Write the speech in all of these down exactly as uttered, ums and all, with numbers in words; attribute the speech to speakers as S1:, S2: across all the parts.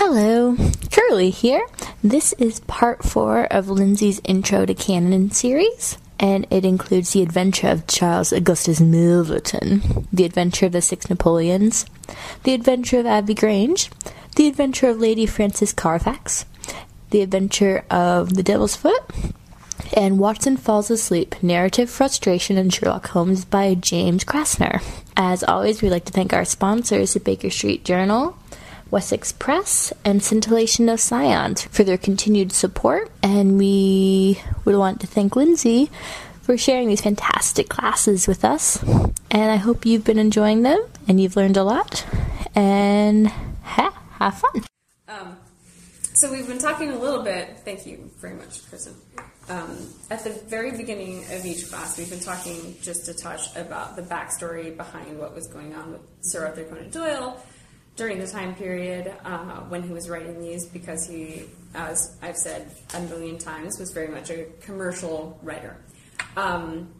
S1: Hello, Curly here. This is part four of Lindsay's Intro to Canon series, and it includes the adventure of Charles Augustus Milverton, the adventure of the Six Napoleons, the adventure of Abbey Grange, the adventure of Lady Frances Carfax, the adventure of the Devil's Foot, and Watson Falls Asleep, Narrative Frustration in Sherlock Holmes by James Krasner. As always, we'd like to thank our sponsors, the Baker Street Journal, Wessex Press, and Scintillation of Scions for their continued support, and we would want to thank Lindsay for sharing these fantastic classes with us, and I hope you've been enjoying them, and you've learned a lot, and ha, have fun.
S2: Um, so we've been talking a little bit, thank you very much, Kristen. Um, at the very beginning of each class, we've been talking just a touch about the backstory behind what was going on with Sir Arthur Conan Doyle during the time period uh, when he was writing these, because he, as I've said a million times, was very much a commercial writer. Um,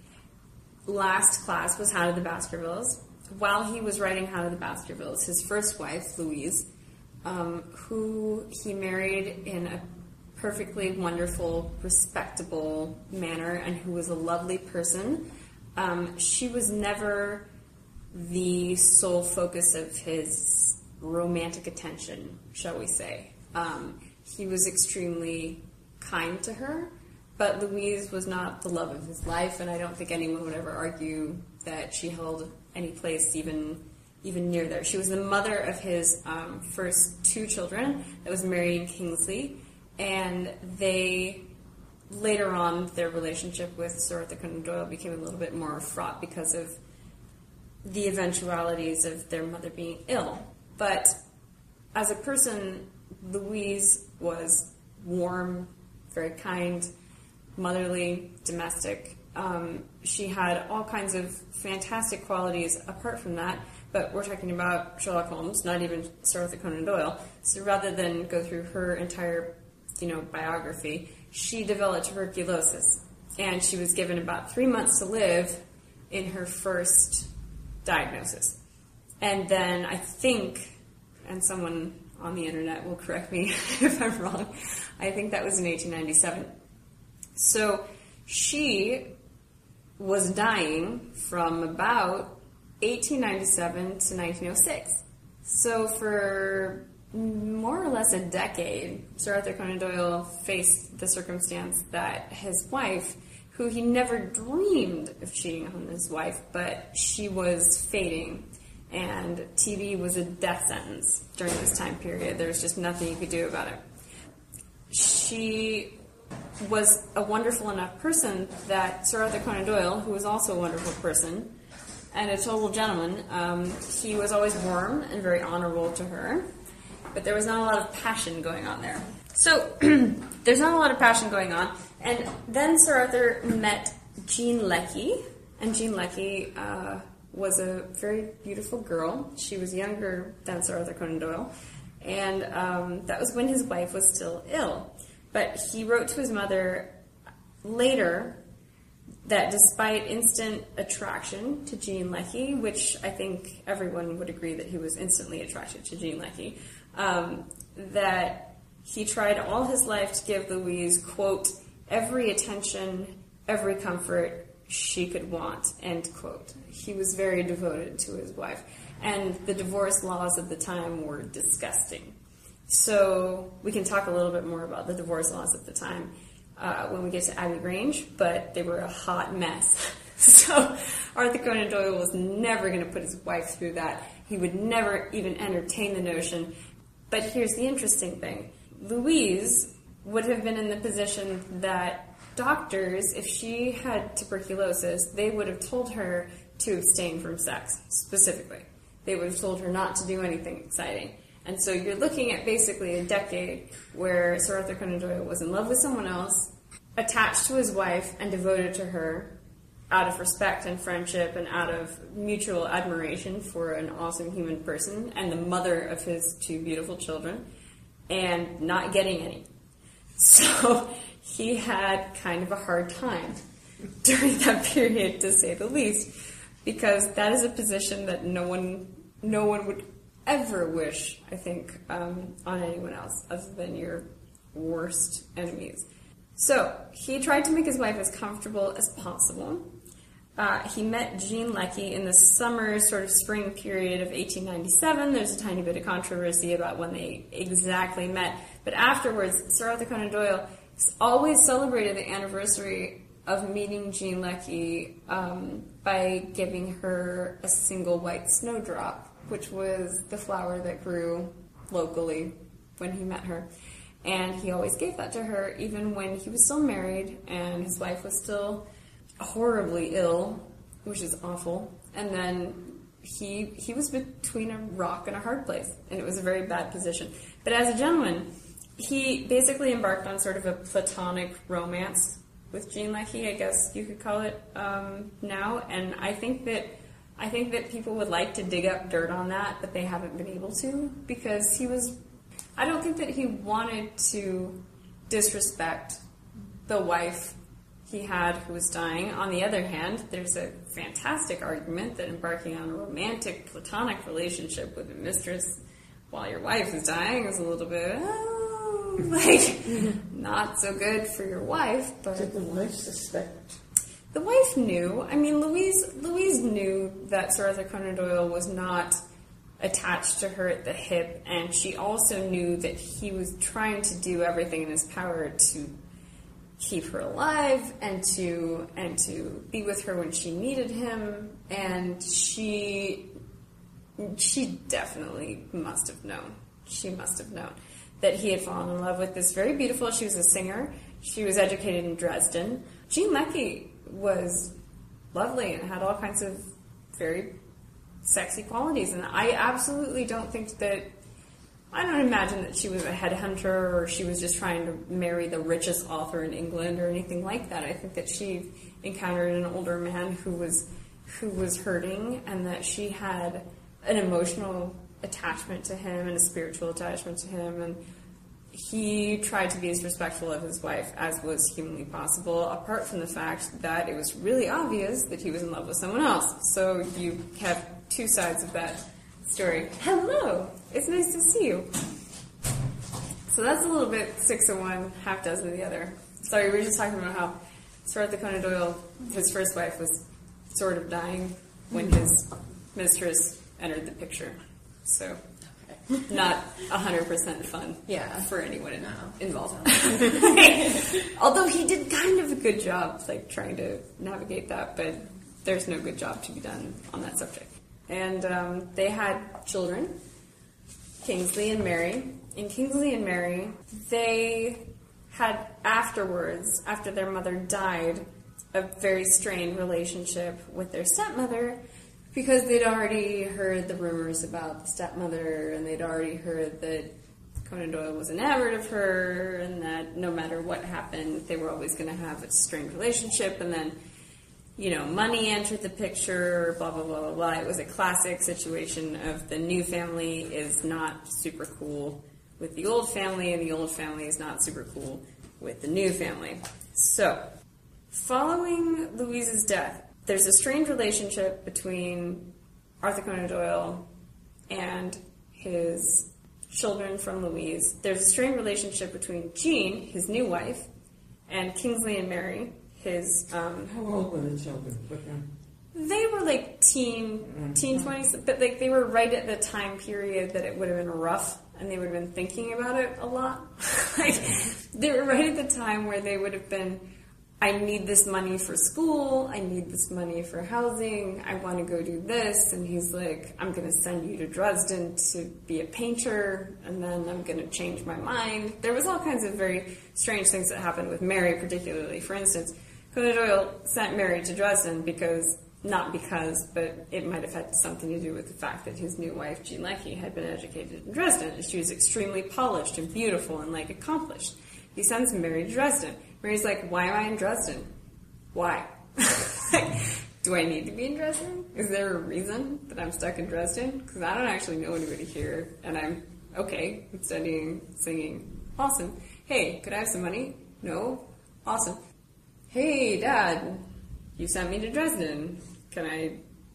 S2: last class was How to the Baskervilles. While he was writing How to the Baskervilles, his first wife, Louise, um, who he married in a perfectly wonderful, respectable manner, and who was a lovely person, um, she was never the sole focus of his romantic attention, shall we say. Um, he was extremely kind to her, but Louise was not the love of his life, and I don't think anyone would ever argue that she held any place even even near there. She was the mother of his um, first two children that was married in Kingsley, and they, later on, their relationship with Sir Arthur Conan Doyle became a little bit more fraught because of the eventualities of their mother being ill. But as a person, Louise was warm, very kind, motherly, domestic. Um, she had all kinds of fantastic qualities apart from that, but we're talking about Sherlock Holmes, not even Sir Arthur Conan Doyle. So rather than go through her entire, you know, biography, she developed tuberculosis, and she was given about three months to live in her first diagnosis. And then I think, and someone on the internet will correct me if I'm wrong, I think that was in eighteen ninety-seven. So she was dying from about eighteen ninety-seven to nineteen oh six. So for more or less a decade, Sir Arthur Conan Doyle faced the circumstance that his wife, who he never dreamed of cheating on his wife, but she was fading, and T V was a death sentence during this time period. There was just nothing you could do about it. She was a wonderful enough person that Sir Arthur Conan Doyle, who was also a wonderful person and a total gentleman, um, he was always warm and very honorable to her, but there was not a lot of passion going on there. So there's not a lot of passion going on. And then Sir Arthur met Jean Leckie, and Jean Leckie uh, was a very beautiful girl. She was younger than Sir Arthur Conan Doyle, and um, that was when his wife was still ill. But he wrote to his mother later that despite instant attraction to Jean Leckie, which I think everyone would agree that he was instantly attracted to Jean Leckie, um, that he tried all his life to give Louise, quote, every attention, every comfort she could want, end quote. He was very devoted to his wife. And the divorce laws of the time were disgusting. So we can talk a little bit more about the divorce laws at the time uh, when we get to Abbey Grange, but they were a hot mess. So Arthur Conan Doyle was never going to put his wife through that. He would never even entertain the notion. But here's the interesting thing. Louise would have been in the position that doctors, if she had tuberculosis, they would have told her to abstain from sex, specifically. They would have told her not to do anything exciting. And so you're looking at basically a decade where Sir Arthur Conan Doyle was in love with someone else, attached to his wife, and devoted to her out of respect and friendship and out of mutual admiration for an awesome human person and the mother of his two beautiful children, and not getting any. So he had kind of a hard time during that period, to say the least, because that is a position that no one no one would ever wish, I think, um, on anyone else other than your worst enemies. So, he tried to make his wife as comfortable as possible. Uh, he met Jean Leckie in the summer, sort of spring period of eighteen ninety-seven. There's a tiny bit of controversy about when they exactly met. But afterwards, Sir Arthur Conan Doyle always celebrated the anniversary of meeting Jean Leckie um, by giving her a single white snowdrop, which was the flower that grew locally when he met her. And he always gave that to her, even when he was still married and his wife was still horribly ill, which is awful. And then he he was between a rock and a hard place, and it was a very bad position. But as a gentleman, he basically embarked on sort of a platonic romance with Jean Leckie, I guess you could call it um, now. And I think that I think that people would like to dig up dirt on that, but they haven't been able to, because he was. I don't think that he wanted to disrespect the wife he had who was dying. On the other hand, there's a fantastic argument that embarking on a romantic, platonic relationship with a mistress while your wife is dying is a little bit, oh, like, not so good for your wife. But
S3: did the wife suspect?
S2: The wife knew. I mean, Louise, Louise knew that Sir Arthur Conan Doyle was not attached to her at the hip, and she also knew that he was trying to do everything in his power to keep her alive and to and to be with her when she needed him. And she she definitely must have known. She must have known that he had fallen in love with this very beautiful. She was a singer. She was educated in Dresden. Jean Leckie was lovely and had all kinds of very sexy qualities, and I absolutely don't think that, I don't imagine that she was a headhunter or she was just trying to marry the richest author in England or anything like that. I think that she encountered an older man who was who was hurting, and that she had an emotional attachment to him and a spiritual attachment to him, and he tried to be as respectful of his wife as was humanly possible, apart from the fact that it was really obvious that he was in love with someone else. So you have two sides of that story. Hello! It's nice to see you. So that's a little bit six of one, half dozen of the other. Sorry, we were just talking about how Sir Arthur Conan Doyle, his first wife, was sort of dying when his mistress entered the picture. So, not one hundred percent fun
S3: yeah.
S2: for anyone
S3: no.
S2: involved. Although he did kind of a good job, like, trying to navigate that, but there's no good job to be done on that subject. And um, they had children, Kingsley and Mary. In Kingsley and Mary, they had afterwards, after their mother died, a very strained relationship with their stepmother, because they'd already heard the rumors about the stepmother, and they'd already heard that Conan Doyle was enamored of her, and that no matter what happened, they were always going to have a strained relationship. And then, you know, money entered the picture, blah, blah, blah, blah, blah. It was a classic situation of the new family is not super cool with the old family, and the old family is not super cool with the new family. So, following Louise's death, there's a strained relationship between Arthur Conan Doyle and his children from Louise. There's a strained relationship between Jean, his new wife, and Kingsley and Mary, his... Um,
S3: How old were the children with him?
S2: They were like teen, mm-hmm. teen twenties, but like they were right at the time period that it would have been rough, and they would have been thinking about it a lot. Like, they were right at the time where they would have been, I need this money for school, I need this money for housing, I want to go do this, and he's like, I'm going to send you to Dresden to be a painter, and then I'm going to change my mind. There was all kinds of very strange things that happened with Mary particularly. For instance, Conan Doyle sent Mary to Dresden because, not because, but it might have had something to do with the fact that his new wife, Jean Leckie, had been educated in Dresden, and she was extremely polished and beautiful and, like, accomplished. He sends Mary to Dresden. Mary's like, why am I in Dresden? Why? Like, do I need to be in Dresden? Is there a reason that I'm stuck in Dresden? Because I don't actually know anybody here, and I'm, okay, I'm studying, singing. Awesome. Hey, could I have some money? No? Awesome. Hey, Dad, you sent me to Dresden. Can I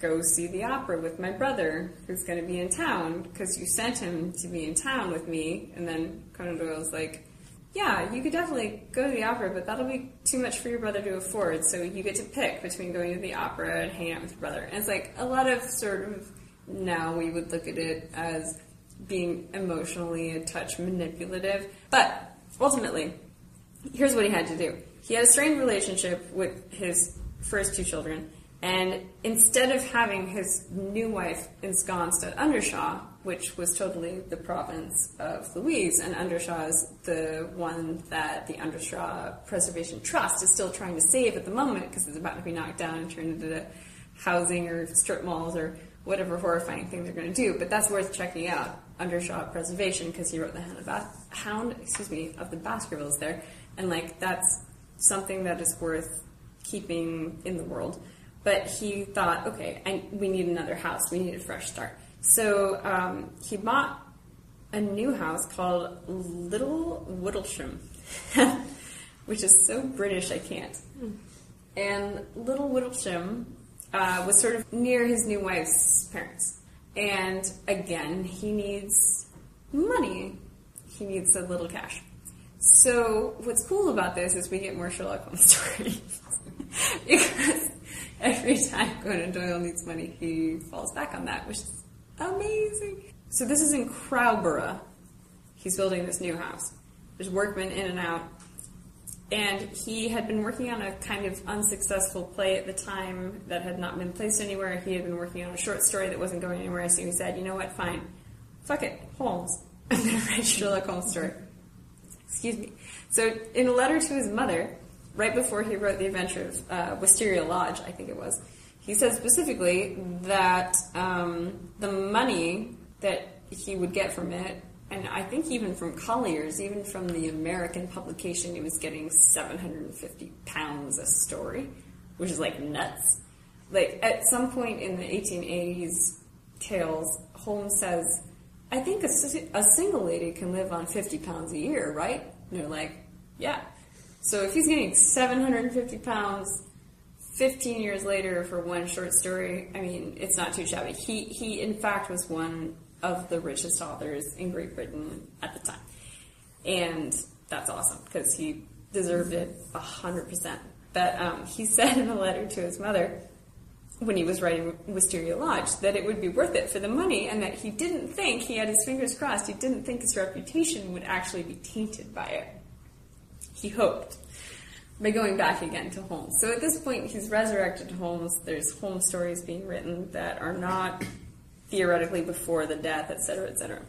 S2: go see the opera with my brother, who's going to be in town, because you sent him to be in town with me. And then Conan Doyle's like, yeah, you could definitely go to the opera, but that'll be too much for your brother to afford, so you get to pick between going to the opera and hanging out with your brother. And it's like a lot of sort of, now we would look at it as being emotionally a touch manipulative. But ultimately, here's what he had to do. He had a strained relationship with his first two children, and instead of having his new wife ensconced at Undershaw, which was totally the province of Louise, and Undershaw is the one that the Undershaw Preservation Trust is still trying to save at the moment because it's about to be knocked down and turned into housing or strip malls or whatever horrifying thing they're going to do. But that's worth checking out, Undershaw Preservation, because he wrote the Hound of, Bas- Hound, excuse me, of the Baskervilles there, and like that's something that is worth keeping in the world. But he thought, okay, I, we need another house. We need a fresh start. So um, he bought a new house called Little Whittlesham, which is so British I can't. And Little Whittlesham uh, was sort of near his new wife's parents. And again, he needs money. He needs a little cash. So what's cool about this is we get more Sherlock Holmes stories. Because every time Conan Doyle needs money, he falls back on that, which is amazing. So this is in Crowborough. He's building this new house. There's workmen in and out. And he had been working on a kind of unsuccessful play at the time that had not been placed anywhere. He had been working on a short story that wasn't going anywhere. So he said, you know what, fine. Fuck it, Holmes. I'm going to write a Sherlock Holmes story. Excuse me. So in a letter to his mother, right before he wrote The Adventure of uh, Wisteria Lodge, I think it was, he said specifically that um, the money that he would get from it, and I think even from Collier's, even from the American publication, he was getting seven hundred fifty pounds a story, which is like nuts. Like at some point in the eighteen eighties tales, Holmes says, I think a, a single lady can live on fifty pounds a year, right? And they're like, yeah. So if he's getting seven hundred fifty pounds fifteen years later for one short story, I mean, it's not too shabby. He, he in fact, was one of the richest authors in Great Britain at the time. And that's awesome, because he deserved it one hundred percent. But um, he said in a letter to his mother, when he was writing Wisteria Lodge, that it would be worth it for the money, and that he didn't think, he had his fingers crossed, he didn't think his reputation would actually be tainted by it. He hoped, by going back again to Holmes. So at this point, he's resurrected Holmes. There's Holmes stories being written that are not theoretically before the death, et cetera, et cetera.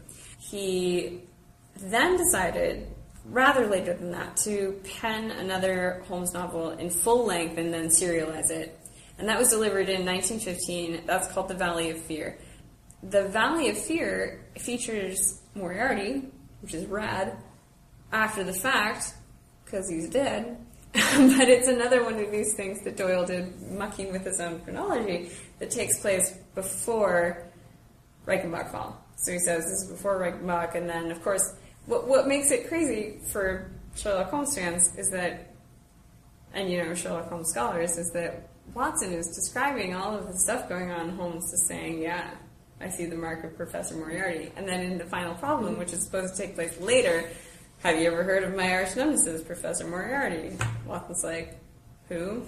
S2: He then decided, rather later than that, to pen another Holmes novel in full length and then serialize it. And that was delivered in nineteen fifteen. That's called The Valley of Fear. The Valley of Fear features Moriarty, which is rad, after the fact, because he's dead. But it's another one of these things that Doyle did, mucking with his own chronology, that takes place before Reichenbach Fall. So he says this is before Reichenbach, and then, of course, what what makes it crazy for Sherlock Holmes fans is that, and you know, Sherlock Holmes scholars, is that Watson is describing all of the stuff going on. Holmes is saying, yeah, I see the mark of Professor Moriarty. And then in the final problem, which is supposed to take place later, have you ever heard of my arch nemesis, Professor Moriarty? Watson's like, who?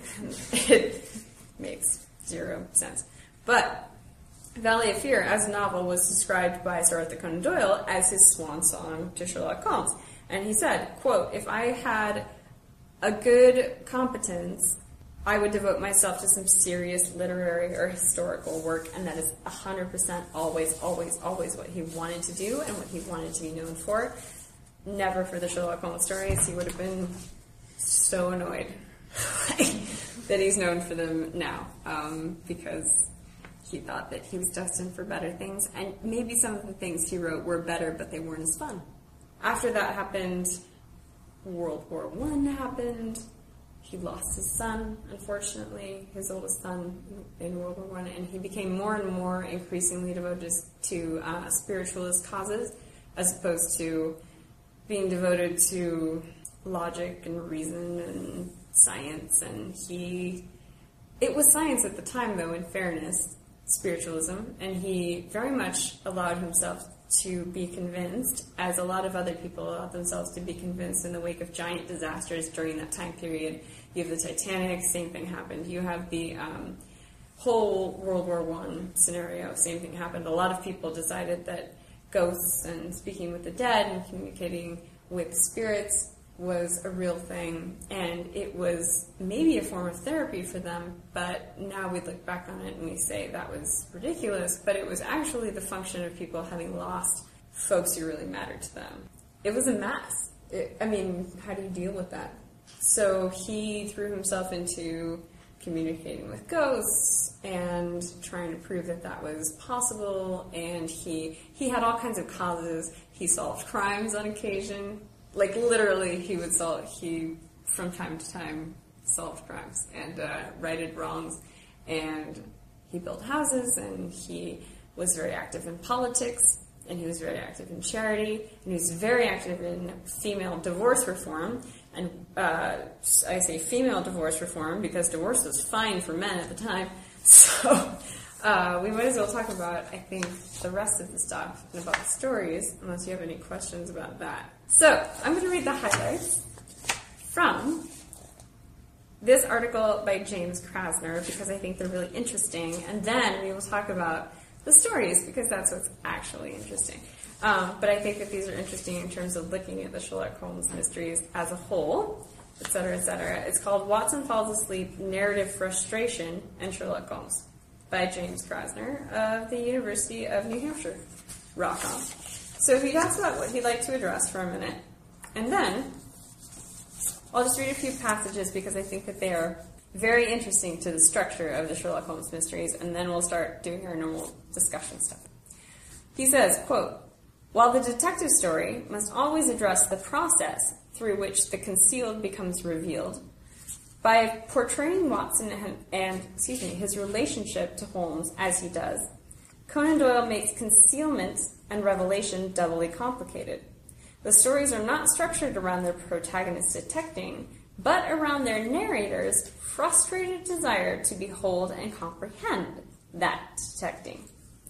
S2: It makes zero sense. But Valley of Fear, as a novel, was described by Sir Arthur Conan Doyle as his swan song to Sherlock Holmes. And he said, quote, if I had a good competence, I would devote myself to some serious literary or historical work, and that is one hundred percent always, always, always what he wanted to do and what he wanted to be known for. Never for the Sherlock Holmes stories. He would have been so annoyed that he's known for them now, um, because he thought that he was destined for better things, and maybe some of the things he wrote were better, but they weren't as fun. After that happened, World War One happened. He lost his son, unfortunately, his oldest son in World War One, and he became more and more increasingly devoted to uh, spiritualist causes, as opposed to being devoted to logic and reason and science. And he, it was science at the time, though, in fairness. spiritualism, and he very much allowed himself to be convinced, as a lot of other people allowed themselves to be convinced in the wake of giant disasters during that time period. You have the Titanic, same thing happened. You have the um, whole World War One scenario, same thing happened. A lot of people decided that ghosts and speaking with the dead and communicating with spirits was a real thing, and it was maybe a form of therapy for them, but now we look back on it and we say that was ridiculous, but it was actually the function of people having lost folks who really mattered to them. It was a mess. It, I mean, how do you deal with that? So he threw himself into communicating with ghosts and trying to prove that that was possible, and he he had all kinds of causes. He solved crimes on occasion. Like, literally, he would solve, he, from time to time, solved crimes and uh, righted wrongs, and he built houses, and he was very active in politics, and he was very active in charity, and he was very active in female divorce reform, and uh, I say female divorce reform because divorce was fine for men at the time, so uh, we might as well talk about, I think, the rest of the stuff and about the stories, unless you have any questions about that. So, I'm going to read the highlights from this article by James Krasner because I think they're really interesting, and then we will talk about the stories because that's what's actually interesting. Um, but I think that these are interesting in terms of looking at the Sherlock Holmes mysteries as a whole, et cetera, et cetera. It's called Watson Falls Asleep, Narrative Frustration and Sherlock Holmes by James Krasner of the University of New Hampshire. Rock on. So he talks about what he'd like to address for a minute, and then I'll just read a few passages because I think that they are very interesting to the structure of the Sherlock Holmes mysteries, and then we'll start doing our normal discussion stuff. He says, quote, "While the detective story must always address the process through which the concealed becomes revealed, by portraying Watson and, and excuse me, his relationship to Holmes as he does, Conan Doyle makes concealment and revelation doubly complicated. The stories are not structured around their protagonist detecting, but around their narrator's frustrated desire to behold and comprehend that detecting.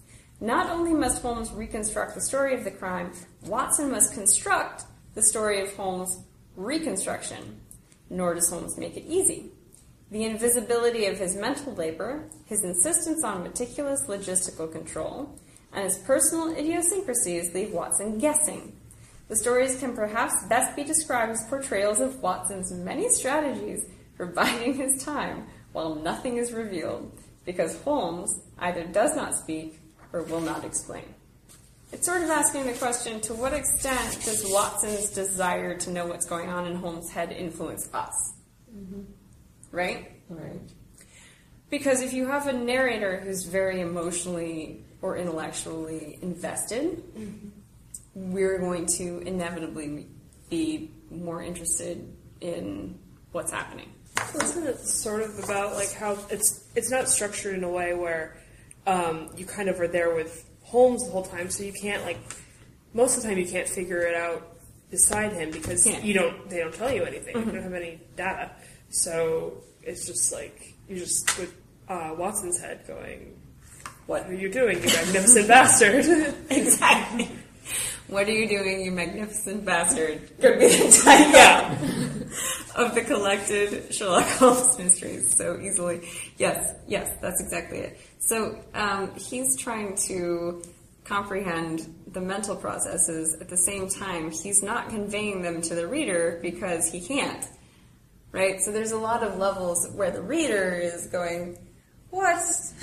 S2: Not only must Holmes reconstruct the story of the crime, Watson must construct the story of Holmes' reconstruction, nor does Holmes make it easy. The invisibility of his mental labor, his insistence on meticulous logistical control, and his personal idiosyncrasies leave Watson guessing. The stories can perhaps best be described as portrayals of Watson's many strategies for biding his time while nothing is revealed, because Holmes either does not speak or will not explain." It's sort of asking the question, to what extent does Watson's desire to know what's going on in Holmes' head influence us?
S3: Mm-hmm.
S2: Right?
S3: Right.
S2: Because if you have a narrator who's very emotionally or intellectually invested, mm-hmm. we're going to inevitably be more interested in what's happening.
S4: Well, isn't it sort of about like how it's it's not structured in a way where um, you kind of are there with Holmes the whole time, so you can't like most of the time you can't figure it out beside him because
S2: Can't.
S4: you don't they don't tell you anything.
S2: Mm-hmm.
S4: You don't have any data, so it's just like you're just with uh, Watson's head going, "What are you doing, you magnificent bastard?"
S2: Exactly. What are you doing, you magnificent bastard? Could be the title yeah. of the collected Sherlock Holmes mysteries so easily. Yes, yes, that's exactly it. So um, he's trying to comprehend the mental processes. At the same time, he's not conveying them to the reader because he can't. Right? So there's a lot of levels where the reader is going, what?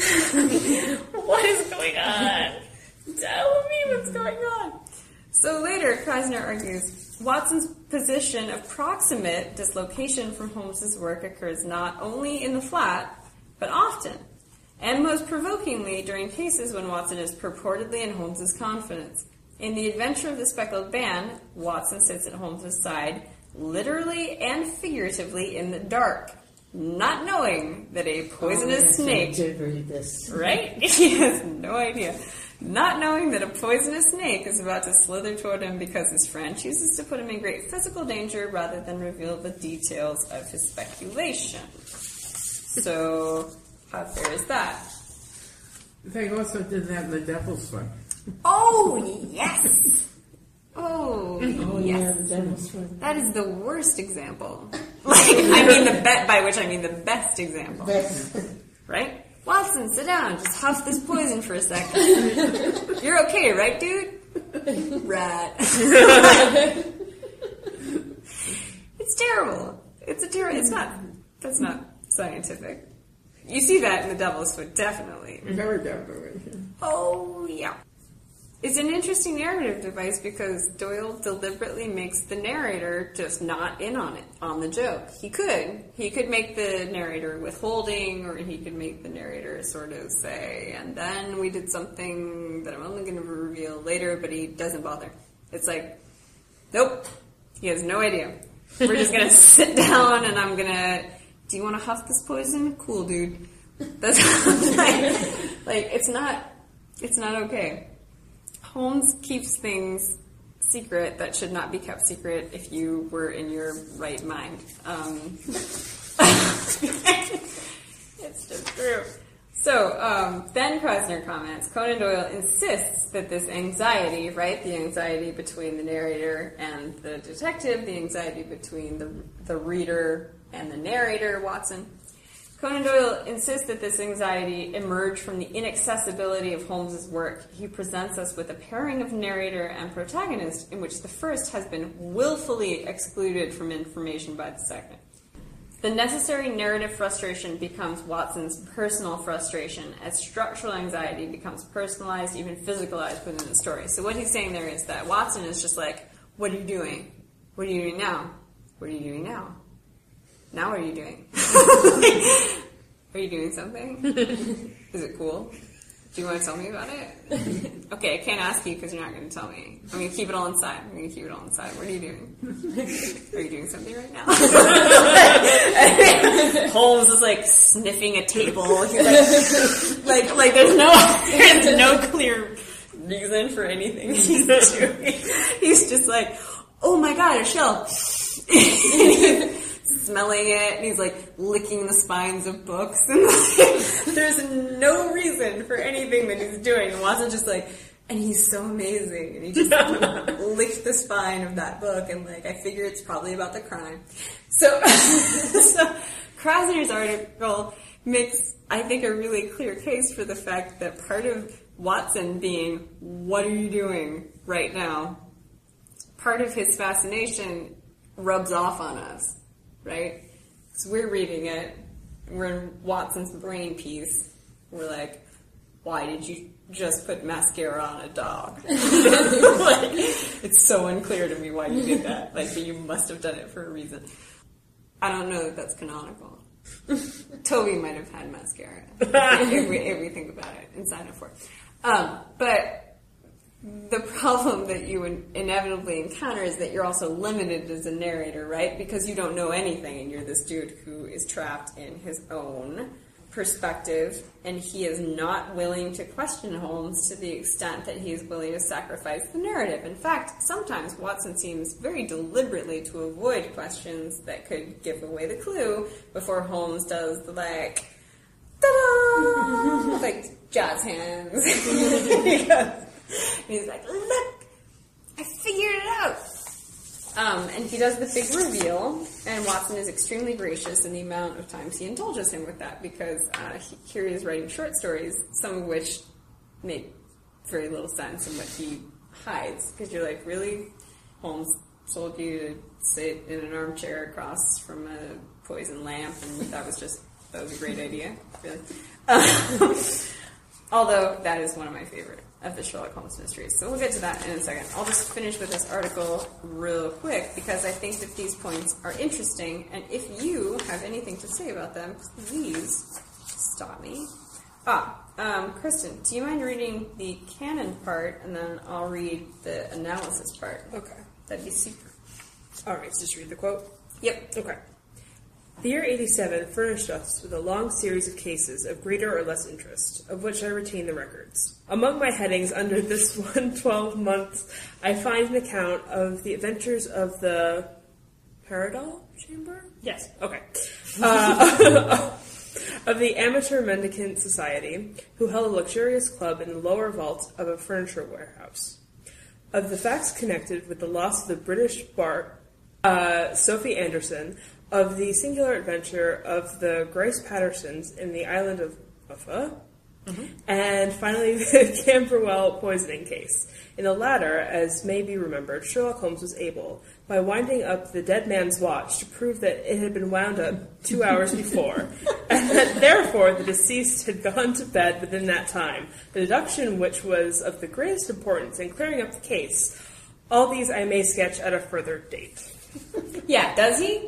S2: What is going on? Tell me what's going on. So later, Krasner argues, Watson's position of proximate dislocation from Holmes's work occurs not only in the flat, but often, and most provokingly during cases when Watson is purportedly in Holmes's confidence. In The Adventure of the Speckled Band, Watson sits at Holmes's side, literally and figuratively in the dark, not knowing that a poisonous
S3: oh, yes,
S2: snake...
S3: I did read this.
S2: Right? He has no idea. Not knowing that a poisonous snake is about to slither toward him because his friend chooses to put him in great physical danger rather than reveal the details of his speculation. So, how fair is that?
S3: They also did that in The Devil's Foot.
S2: Oh, yes! Oh,
S3: Oh,
S2: yes.
S3: yeah, The Devil's Foot.
S2: That is the worst example. Like, I mean the bet by which I mean the best example. Right? Watson, sit down. Just huff this poison for a second. You're okay, right, dude? Rat. It's terrible. It's a terrible. It's not. That's not scientific. You see that in The Devil's Foot, definitely.
S3: Very definitely.
S2: Oh, yeah. It's an interesting narrative device because Doyle deliberately makes the narrator just not in on it, on the joke. He could. He could make the narrator withholding, or he could make the narrator sort of say, and then we did something that I'm only going to reveal later, but he doesn't bother. It's like, nope. He has no idea. We're just going to sit down and I'm going to, do you want to huff this poison? Cool, dude. That's like, like, it's not, it's not okay. Holmes keeps things secret that should not be kept secret if you were in your right mind. Um, it's just true. So, um, Ben Krasner comments, Conan Doyle insists that this anxiety, right, the anxiety between the narrator and the detective, the anxiety between the, the reader and the narrator, Watson, Conan Doyle insists that this anxiety emerge from the inaccessibility of Holmes's work. He presents us with a pairing of narrator and protagonist in which the first has been willfully excluded from information by the second. The necessary narrative frustration becomes Watson's personal frustration as structural anxiety becomes personalized, even physicalized within the story. So what he's saying there is that Watson is just like, what are you doing? What are you doing now? What are you doing now? Now what are you doing? Are you doing something? Is it cool? Do you want to tell me about it? Okay, I can't ask you because you're not going to tell me. I'm going to keep it all inside. I'm going to keep it all inside. What are you doing? Are you doing something right now? Holmes is like sniffing a table. He's like, like, like there's no, there's no clear reason for anything he's doing. He's just like, oh my god, a shell. Smelling it, and he's like licking the spines of books, and like, there's no reason for anything that he's doing. And Watson's just like, and he's so amazing, and he just licked the spine of that book, and like I figure it's probably about the crime. So, so Krasner's article makes, I think, a really clear case for the fact that part of Watson being, what are you doing right now? Part of his fascination rubs off on us. Right? So we're reading it, we're in Watson's brain piece, we're like, why did you just put mascara on a dog? Like, it's so unclear to me why you did that. Like, you must have done it for a reason. I don't know that that's canonical. Toby might have had mascara, if, we, if we think about it, in Silent Four. Um, but the problem that you inevitably encounter is that you're also limited as a narrator, right? Because you don't know anything, and you're this dude who is trapped in his own perspective, and he is not willing to question Holmes to the extent that he is willing to sacrifice the narrative. In fact, sometimes Watson seems very deliberately to avoid questions that could give away the clue before Holmes does the, like, ta-da! Like, jazz hands. And he's like, look, I figured it out. Um, and he does the big reveal, and Watson is extremely gracious in the amount of times he indulges him with that, because uh, he, here he is writing short stories, some of which make very little sense in what he hides. Because you're like, really? Holmes told you to sit in an armchair across from a poison lamp, and that was just, that was a great idea. Really. Uh, although, that is one of my favorite of the Sherlock Holmes mysteries. So we'll get to that in a second. I'll just finish with this article real quick because I think that these points are interesting, and if you have anything to say about them, please stop me. Ah, um, Kristen, do you mind reading the canon part, and then I'll read the analysis part?
S4: Okay.
S2: That'd be super.
S4: Alright, so just read the quote?
S2: Yep.
S4: Okay. The year eighty-seven furnished us with a long series of cases of greater or less interest, of which I retain the records. Among my headings under this one twelve months, I find an account of the adventures of the Paradol Chamber?
S2: Yes.
S4: Okay. Uh, of the Amateur Mendicant Society, who held a luxurious club in the lower vault of a furniture warehouse. Of the facts connected with the loss of the British bar, uh, Sophie Anderson, of the singular adventure of the Grace Pattersons in the island of Uffa, mm-hmm. and finally the Camberwell poisoning case. In the latter, as may be remembered, Sherlock Holmes was able, by winding up the dead man's watch, to prove that it had been wound up two hours before, and that therefore the deceased had gone to bed within that time, the deduction which was of the greatest importance in clearing up the case. All these I may sketch at a further date.
S2: Yeah, does he?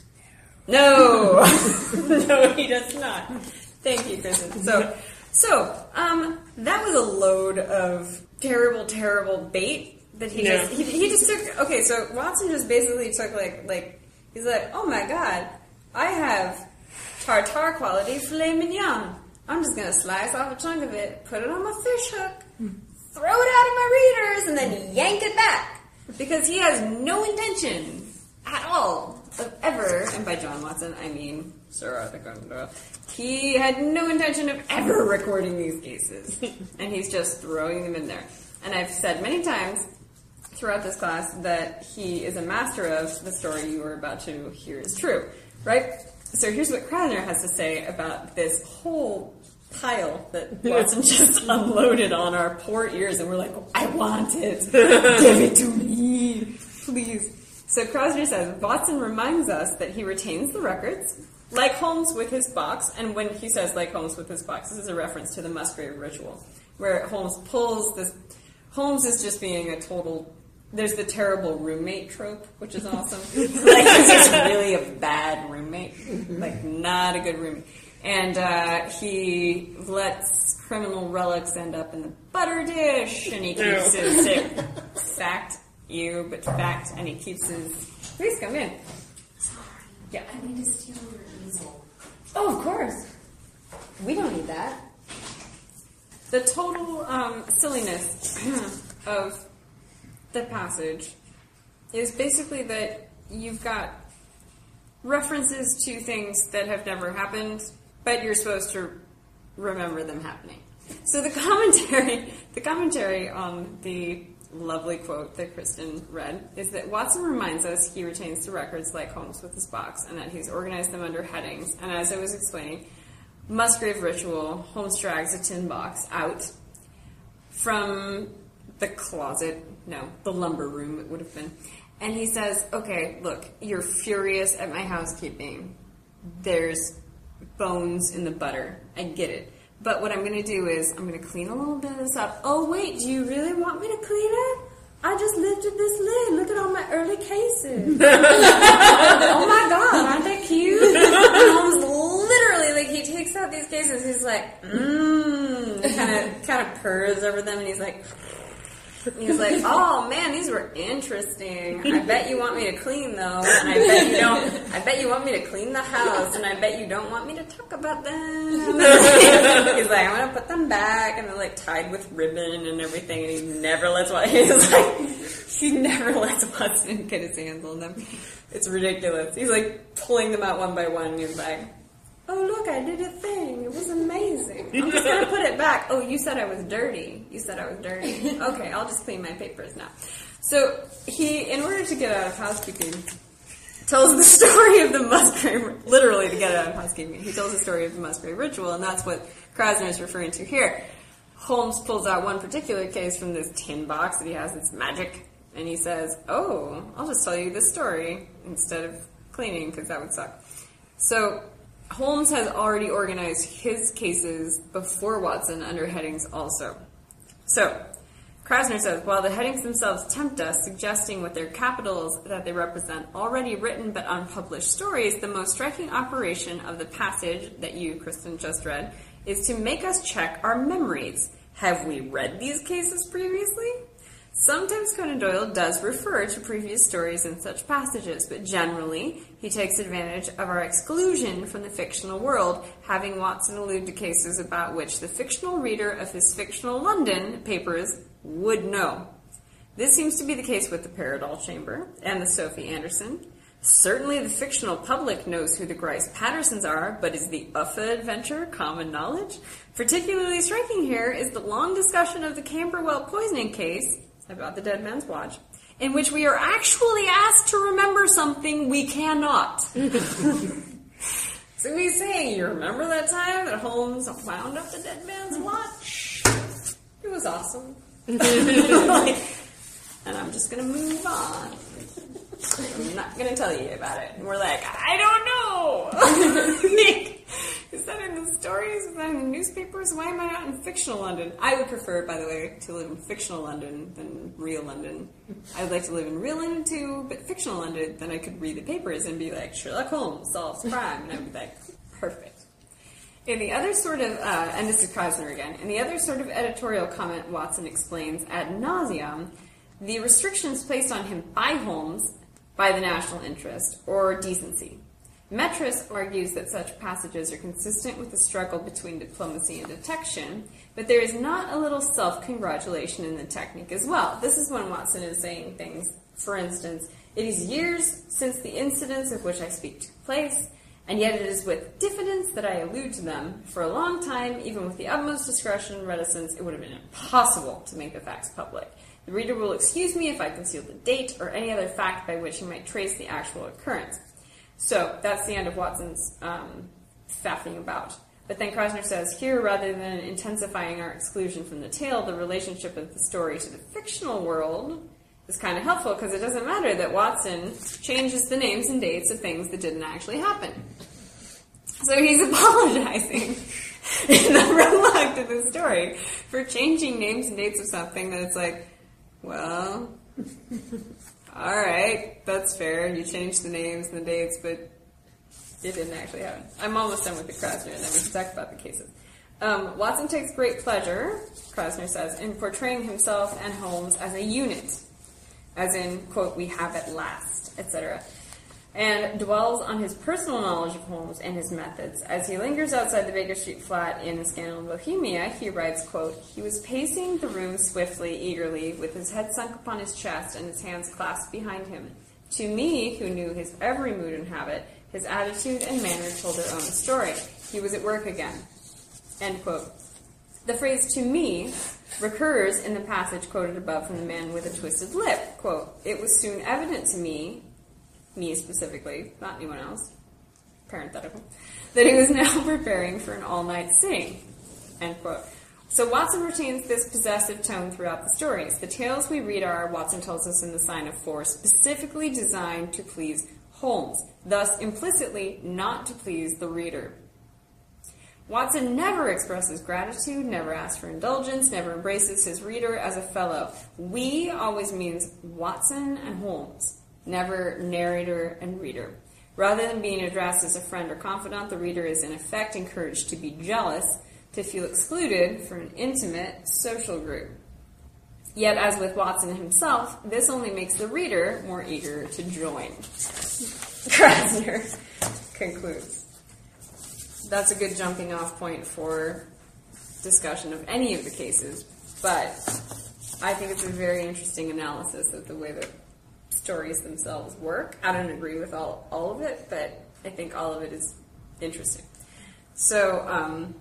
S2: No! No, he does not. Thank you, Kristen. So, so um, that was a load of terrible, terrible bait that he
S4: No.
S2: just he, he just took. Okay, so Watson just basically took like like he's like, oh my god, I have tartare quality filet mignon. I'm just gonna slice off a chunk of it, put it on my fish hook, throw it out at my readers, and then yank it back because he has no intention at all of ever, and by John Watson I mean Sir Arthur Conan Doyle. He had no intention of ever recording these cases, and he's just throwing them in there. And I've said many times throughout this class that he is a master of the story you are about to hear is true, right? So here's what Krasner has to say about this whole pile that Watson just unloaded on our poor ears, and we're like, I want it. Give it to me, please. So Krasner says, Watson reminds us that he retains the records, like Holmes with his box, and when he says like Holmes with his box, this is a reference to the Musgrave ritual, where Holmes pulls this. Holmes is just being a total. There's the terrible roommate trope, which is awesome. Like he's just really a bad roommate, like not a good roommate, and uh, he lets criminal relics end up in the butter dish, and he keeps his sick fact you, but fact, and he keeps his. Please come in. Yeah.
S5: I need to steal your easel.
S2: Oh, of course. We don't need that. The total um, silliness of the passage is basically that you've got references to things that have never happened, but you're supposed to remember them happening. So the commentary, the commentary on the lovely quote that Kristen read is that Watson reminds us he retains the records like Holmes with his box, and that he's organized them under headings. And as I was explaining, Musgrave ritual, Holmes drags a tin box out from the closet, no, the lumber room it would have been, and he says, okay, look, you're furious at my housekeeping. There's bones in the butter. I get it. But what I'm going to do is I'm going to clean a little bit of this up. Oh, wait, do you really want me to clean it? I just lifted this lid. Look at all my early cases. Oh, my God, aren't they cute? And Holmes literally, like, he takes out these cases. He's like, mmm, kind of kind of purrs over them, and he's like... He's like, oh man, these were interesting. I bet you want me to clean those, and I bet you don't. I bet you want me to clean the house, and I bet you don't want me to talk about them. He's like, I'm gonna put them back, and they're like tied with ribbon and everything. And he never lets Watson. He's like, he never lets Watson get his hands on them. It's ridiculous. He's like pulling them out one by one, and he's like, oh, look, I did a thing. It was amazing. I'm just going to put it back. Oh, you said I was dirty. You said I was dirty. Okay, I'll just clean my papers now. So he, in order to get out of housekeeping, tells the story of the Musgrave, literally to get out of housekeeping, he tells the story of the Musgrave ritual, and that's what Krasner is referring to here. Holmes pulls out one particular case from this tin box that he has that's magic, and he says, oh, I'll just tell you this story instead of cleaning, because that would suck. So... Holmes has already organized his cases before Watson under headings also. So, Krasner says, while the headings themselves tempt us, suggesting with their capitals that they represent already written but unpublished stories, the most striking operation of the passage that you, Kristen, just read is to make us check our memories. Have we read these cases previously? Sometimes Conan Doyle does refer to previous stories in such passages, but generally he takes advantage of our exclusion from the fictional world, having Watson allude to cases about which the fictional reader of his fictional London papers would know. This seems to be the case with the Paradol Chamber and the Sophie Anderson, Certainly the fictional public knows who the Grice Pattersons are, but is the Uffa adventure common knowledge? Particularly striking here is the long discussion of the Camberwell poisoning case, about the Dead Man's Watch, in which we are actually asked to remember something we cannot. So he's saying, you remember that time that Holmes wound up the Dead Man's Watch? It was awesome. And I'm just going to move on. I'm not going to tell you about it. And we're like, I don't know. Nick, is that in the stories? Is that in the newspapers? Why am I not in fictional London? I would prefer, by the way, to live in fictional London than real London. I would like to live in real London too, but fictional London, then I could read the papers and be like, Sherlock Holmes solves crime. And I'd be like, perfect. In the other sort of, uh, and this is Krasner again, in the other sort of editorial comment, Watson explains ad nauseum the restrictions placed on him by Holmes by the national interest, or decency. Metris argues that such passages are consistent with the struggle between diplomacy and detection, but there is not a little self-congratulation in the technique as well. This is when Watson is saying things, for instance, it is years since the incidents of which I speak took place, and yet it is with diffidence that I allude to them. For a long time, even with the utmost discretion and reticence, it would have been impossible to make the facts public. The reader will excuse me if I conceal the date or any other fact by which he might trace the actual occurrence. So that's the end of Watson's um, faffing about. But then Krasner says, here, rather than intensifying our exclusion from the tale, the relationship of the story to the fictional world is kind of helpful because it doesn't matter that Watson changes the names and dates of things that didn't actually happen. So he's apologizing in the prologue to the story for changing names and dates of something that it's like, well, all right, that's fair. You changed the names and the dates, but it didn't actually happen. I'm almost done with the Krasner, and then we can talk about the cases. Um, Watson takes great pleasure, Krasner says, in portraying himself and Holmes as a unit, as in, quote, we have at last, et cetera, and dwells on his personal knowledge of Holmes and his methods. As he lingers outside the Baker Street flat in A Scandal in Bohemia, he writes, quote, he was pacing the room swiftly, eagerly, with his head sunk upon his chest and his hands clasped behind him. To me, who knew his every mood and habit, his attitude and manner told their own story. He was at work again. End quote. The phrase to me recurs in the passage quoted above from the man with a twisted lip. Quote, it was soon evident to me, me specifically, not anyone else, parenthetical, that he was now preparing for an all-night sitting, end quote. So Watson retains this possessive tone throughout the stories. The tales we read are, Watson tells us in The Sign of Four, specifically designed to please Holmes, thus implicitly not to please the reader. Watson never expresses gratitude, never asks for indulgence, never embraces his reader as a fellow. We always means Watson and Holmes, never narrator and reader. Rather than being addressed as a friend or confidant, the reader is in effect encouraged to be jealous, to feel excluded from an intimate social group. Yet, as with Watson himself, this only makes the reader more eager to join. Krasner concludes. That's a good jumping off point for discussion of any of the cases, but I think it's a very interesting analysis of the way that stories themselves work. I don't agree with all, all of it, but I think all of it is interesting. So, um,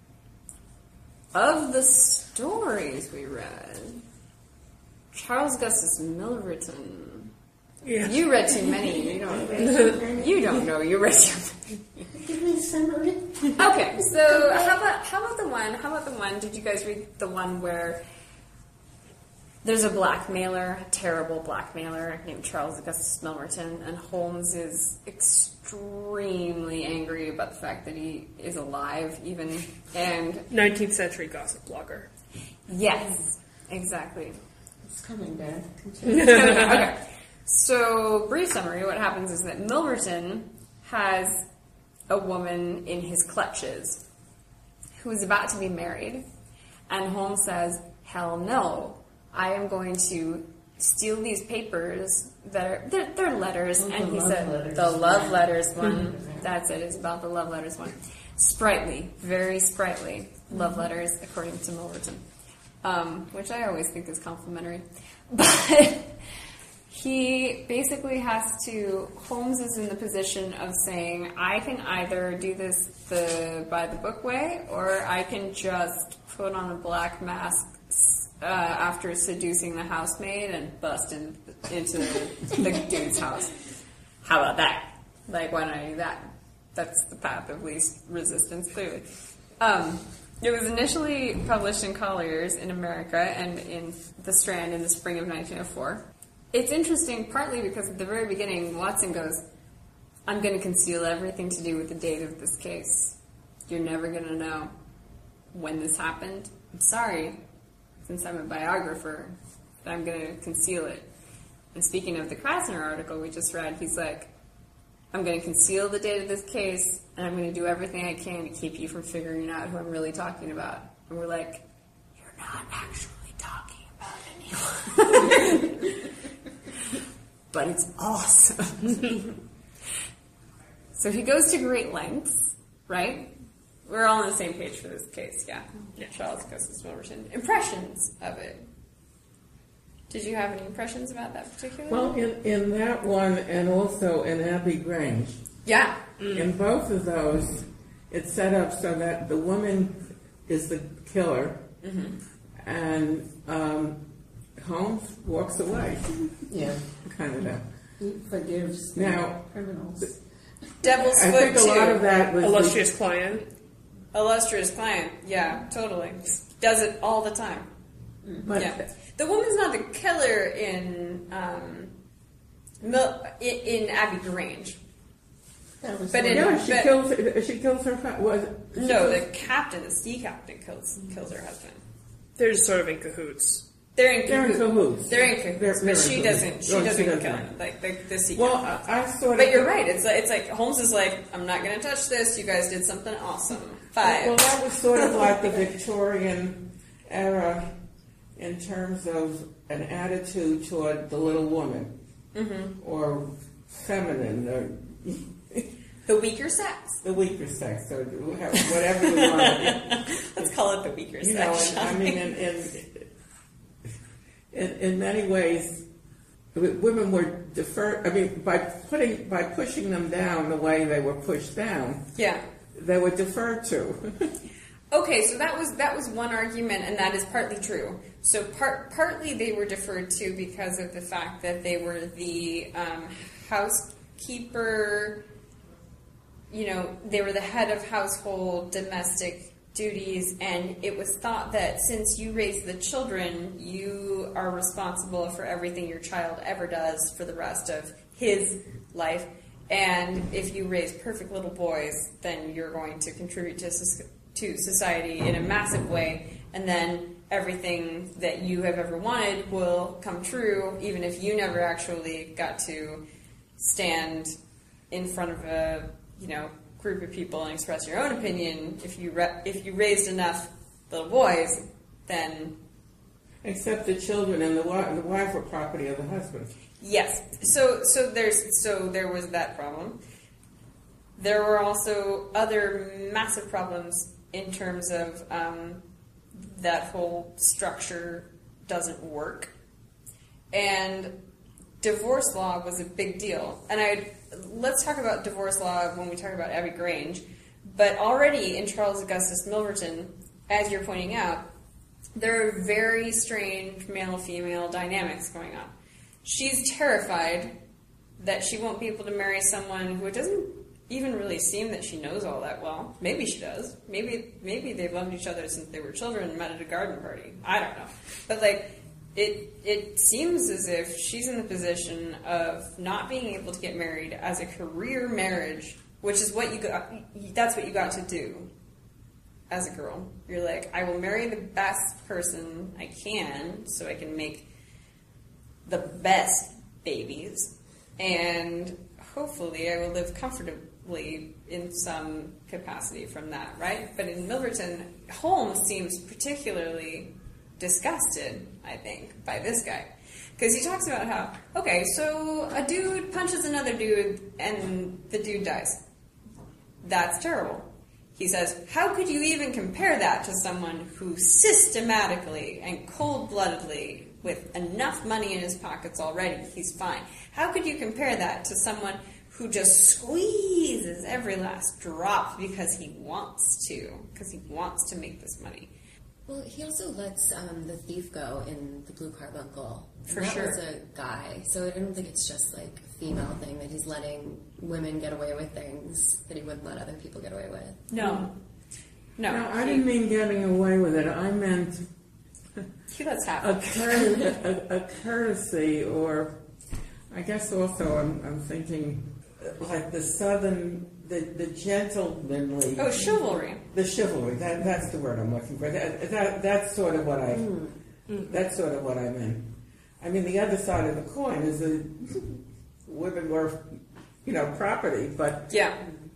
S2: of the stories we read, Charles Augustus Milverton.
S4: Yeah.
S2: You read too many. You don't. You don't know. You read too many.
S3: Give me a summary.
S2: Okay, so how about how about the one? How about the one? Did you guys read the one where there's a blackmailer, a terrible blackmailer named Charles Augustus Milverton, and Holmes is extremely angry about the fact that he is alive, even and
S4: nineteenth century gossip blogger.
S2: yes, exactly.
S3: It's coming back.
S2: Okay. So, brief summary, what happens is that Milverton has a woman in his clutches who is about to be married, and Holmes says, hell no, I am going to steal these papers that are, they're, they're letters,
S3: Oh,
S2: and
S3: the
S2: he
S3: love
S2: said,
S3: letters.
S2: the love letters one, that's it, it's about the love letters one. Sprightly, very sprightly love letters, according to Milverton, um, which I always think is complimentary. But he basically has to, Holmes is in the position of saying, I can either do this the by the book way, or I can just put on a black mask uh, after seducing the housemaid and bust in, into the dude's house. How about that? Like, why don't I do that? That's the path of least resistance, clearly. Um, it was initially published in Collier's in America and in The Strand in the spring of nineteen oh four. It's interesting partly because at the very beginning, Watson goes, I'm going to conceal everything to do with the date of this case. You're never going to know when this happened. I'm sorry, since I'm a biographer, that I'm going to conceal it. And speaking of the Krasner article we just read, he's like, I'm going to conceal the date of this case, and I'm going to do everything I can to keep you from figuring out who I'm really talking about. And we're like, you're not actually talking about anyone. But it's awesome. So he goes to great lengths, right? We're all on the same page for this case, yeah. yeah. Charles Augustus Milverton. Impressions of it. Did you have any impressions about that particular
S3: Well,
S2: one?
S3: in, in that one and also in Abbey Grange,
S2: Yeah.
S3: mm. in both of those, it's set up so that the woman is the killer, mm-hmm. and um, Holmes walks away.
S6: Yeah.
S3: Kind of that.
S6: He forgives the
S3: Now,
S6: criminals.
S2: Devil's
S3: I
S2: Foot
S3: think a
S2: too.
S3: lot of that was
S4: Illustrious client.
S2: Illustrious client. Yeah, totally. Does it all the time.
S3: But
S2: Yeah. The woman's not the killer in um, Mil- in, in Abbey Grange.
S6: That was
S2: But
S6: one-
S2: in-
S3: yeah, she
S2: but-
S3: kills. She kills her. hu- Was she
S2: No,
S3: kills-
S2: the captain, the sea captain, kills kills her husband.
S4: They're just sort of in cahoots.
S2: They're in
S3: They're in
S2: cahoots.
S3: cahoots.
S2: They're in cahoots,
S3: They're-
S2: but
S3: they're in
S2: she
S3: cahoots.
S2: doesn't. She
S3: Oh, she
S2: doesn't
S3: doesn't.
S2: kill him. Like the, the sea
S3: Well,
S2: captain.
S3: I, I sort of.
S2: But you're right. It's like, it's like Holmes is like, I'm not going to touch this. You guys did something awesome. Five.
S3: Well, that was sort of like the Victorian era in terms of an attitude toward the little woman, mm-hmm. or feminine, or
S2: The weaker sex.
S3: the weaker sex, or whatever you want.
S2: Let's call it the weaker
S3: You
S2: sex.
S3: know, and,
S2: shall
S3: I
S2: we?
S3: mean, in, in in in many ways, women were deferred. I mean, by putting by pushing them down the way they were pushed down,
S2: yeah.
S3: they were deferred to.
S2: Okay, so that was that was one argument, and that is partly true. So part partly they were deferred to because of the fact that they were the um, housekeeper. You know, they were the head of household domestic duties, and it was thought that since you raise the children, you are responsible for everything your child ever does for the rest of his life. And if you raise perfect little boys, then you're going to contribute to soc- to society in a massive way, and then everything that you have ever wanted will come true, even if you never actually got to stand in front of a, you know, group of people and express your own opinion. If you re- if you raised enough little boys, then
S3: Except the children and the wife, the wife were property of the husband.
S2: yes. So so there's so there was that problem. There were also other massive problems in terms of um, that whole structure doesn't work, and divorce law was a big deal. And I let's talk about divorce law when we talk about Abbey Grange. But already in Charles Augustus Milverton, as you're pointing out, there are very strange male-female dynamics going on. She's terrified that she won't be able to marry someone who it doesn't even really seem that she knows all that well. Maybe she does. Maybe maybe they've loved each other since they were children and met at a garden party. I don't know. But like it it seems as if she's in the position of not being able to get married as a career marriage, which is what you got that's what you got to do as a girl. You're like, I will marry the best person I can so I can make the best babies, and hopefully I will live comfortably in some capacity from that, right? But in Milverton, Holmes seems particularly disgusted, I think, by this guy. Because he talks about how, okay, so a dude punches another dude and the dude dies. That's terrible. He says, how could you even compare that to someone who systematically and cold-bloodedly with enough money in his pockets already. He's fine. How could you compare that to someone who just squeezes every last drop because he wants to, because he wants to make this money?
S5: Well, he also lets um, the thief go in The Blue Carbuncle. And
S2: For
S5: that
S2: sure.
S5: was a guy, so I don't think it's just like a female thing that he's letting women get away with things that he wouldn't let other people get away with.
S2: No. No.
S3: No, I
S2: he,
S3: didn't mean getting away with it. I meant
S2: he lets
S3: a,
S2: happen.
S3: cour- a, a courtesy, or I guess also I'm, I'm thinking uh, like the southern, the, the gentlemanly.
S2: Oh, chivalry.
S3: The chivalry. That that's the word I'm looking for. That, that that's sort of what I.
S2: Mm.
S3: That's sort of what I meant. I mean, the other side of the coin is that women were, you know, property, but
S2: Yeah.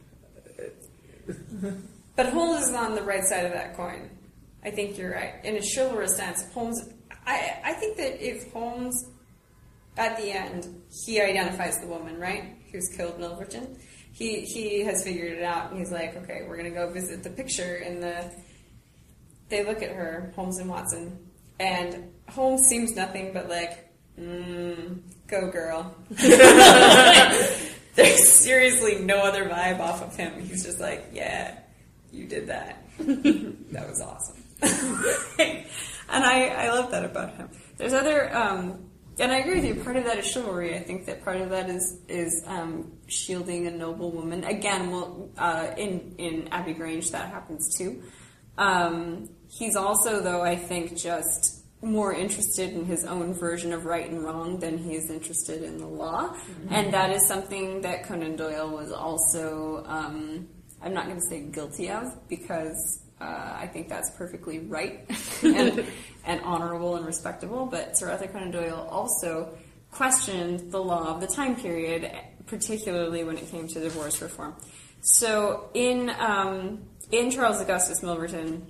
S2: But Holmes is on the right side of that coin. I think you're right. In a chivalrous sense, Holmes, I, I think that if Holmes, at the end, he identifies the woman, right? Who's killed Milverton. He, he has figured it out, and he's like, okay, we're going to go visit the picture in the... They look at her, Holmes and Watson, and Holmes seems nothing but like, mm, go girl. There's seriously no other vibe off of him. He's just like, yeah, you did that. That was awesome. And I, I love that about him. There's other, um, and I agree with you, part of that is chivalry. I think that part of that is is um, shielding a noble woman. Again, well, uh, in, in Abbey Grange that happens too. Um, he's also, though, I think, just more interested in his own version of right and wrong than he is interested in the law. Mm-hmm. And that is something that Conan Doyle was also, um, I'm not going to say guilty of, because uh, I think that's perfectly right and, and honorable and respectable, but Sir Arthur Conan Doyle also questioned the law of the time period, particularly when it came to divorce reform. So in... Um, In Charles Augustus Milverton,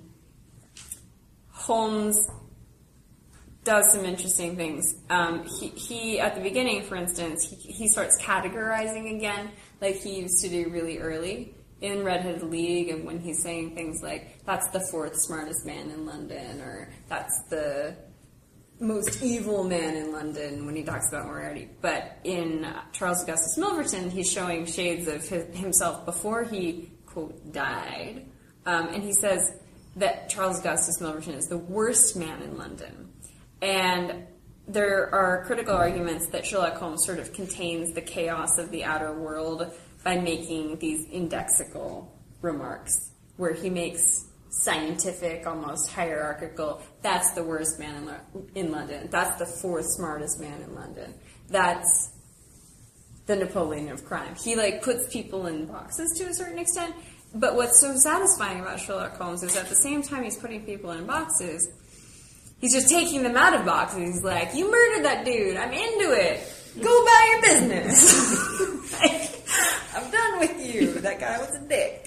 S2: Holmes does some interesting things. Um, he, he, at the beginning, for instance, he, he starts categorizing again, like he used to do really early in Red Hood League, and when he's saying things like, that's the fourth smartest man in London, or that's the most evil man in London, when he talks about Moriarty. But in uh, Charles Augustus Milverton, he's showing shades of his, himself before he, quote, died. Um, and he says that Charles Augustus Milverton is the worst man in London. And there are critical arguments that Sherlock Holmes sort of contains the chaos of the outer world by making these indexical remarks, where he makes scientific, almost hierarchical, that's the worst man in, Lo- in London. That's the fourth smartest man in London. That's the Napoleon of crime. He, like, puts people in boxes to a certain extent. But what's so satisfying about Sherlock Holmes is at the same time he's putting people in boxes, he's just taking them out of boxes. He's like, you murdered that dude. I'm into it. Go about your business. Like, I'm done with you. That guy was a dick.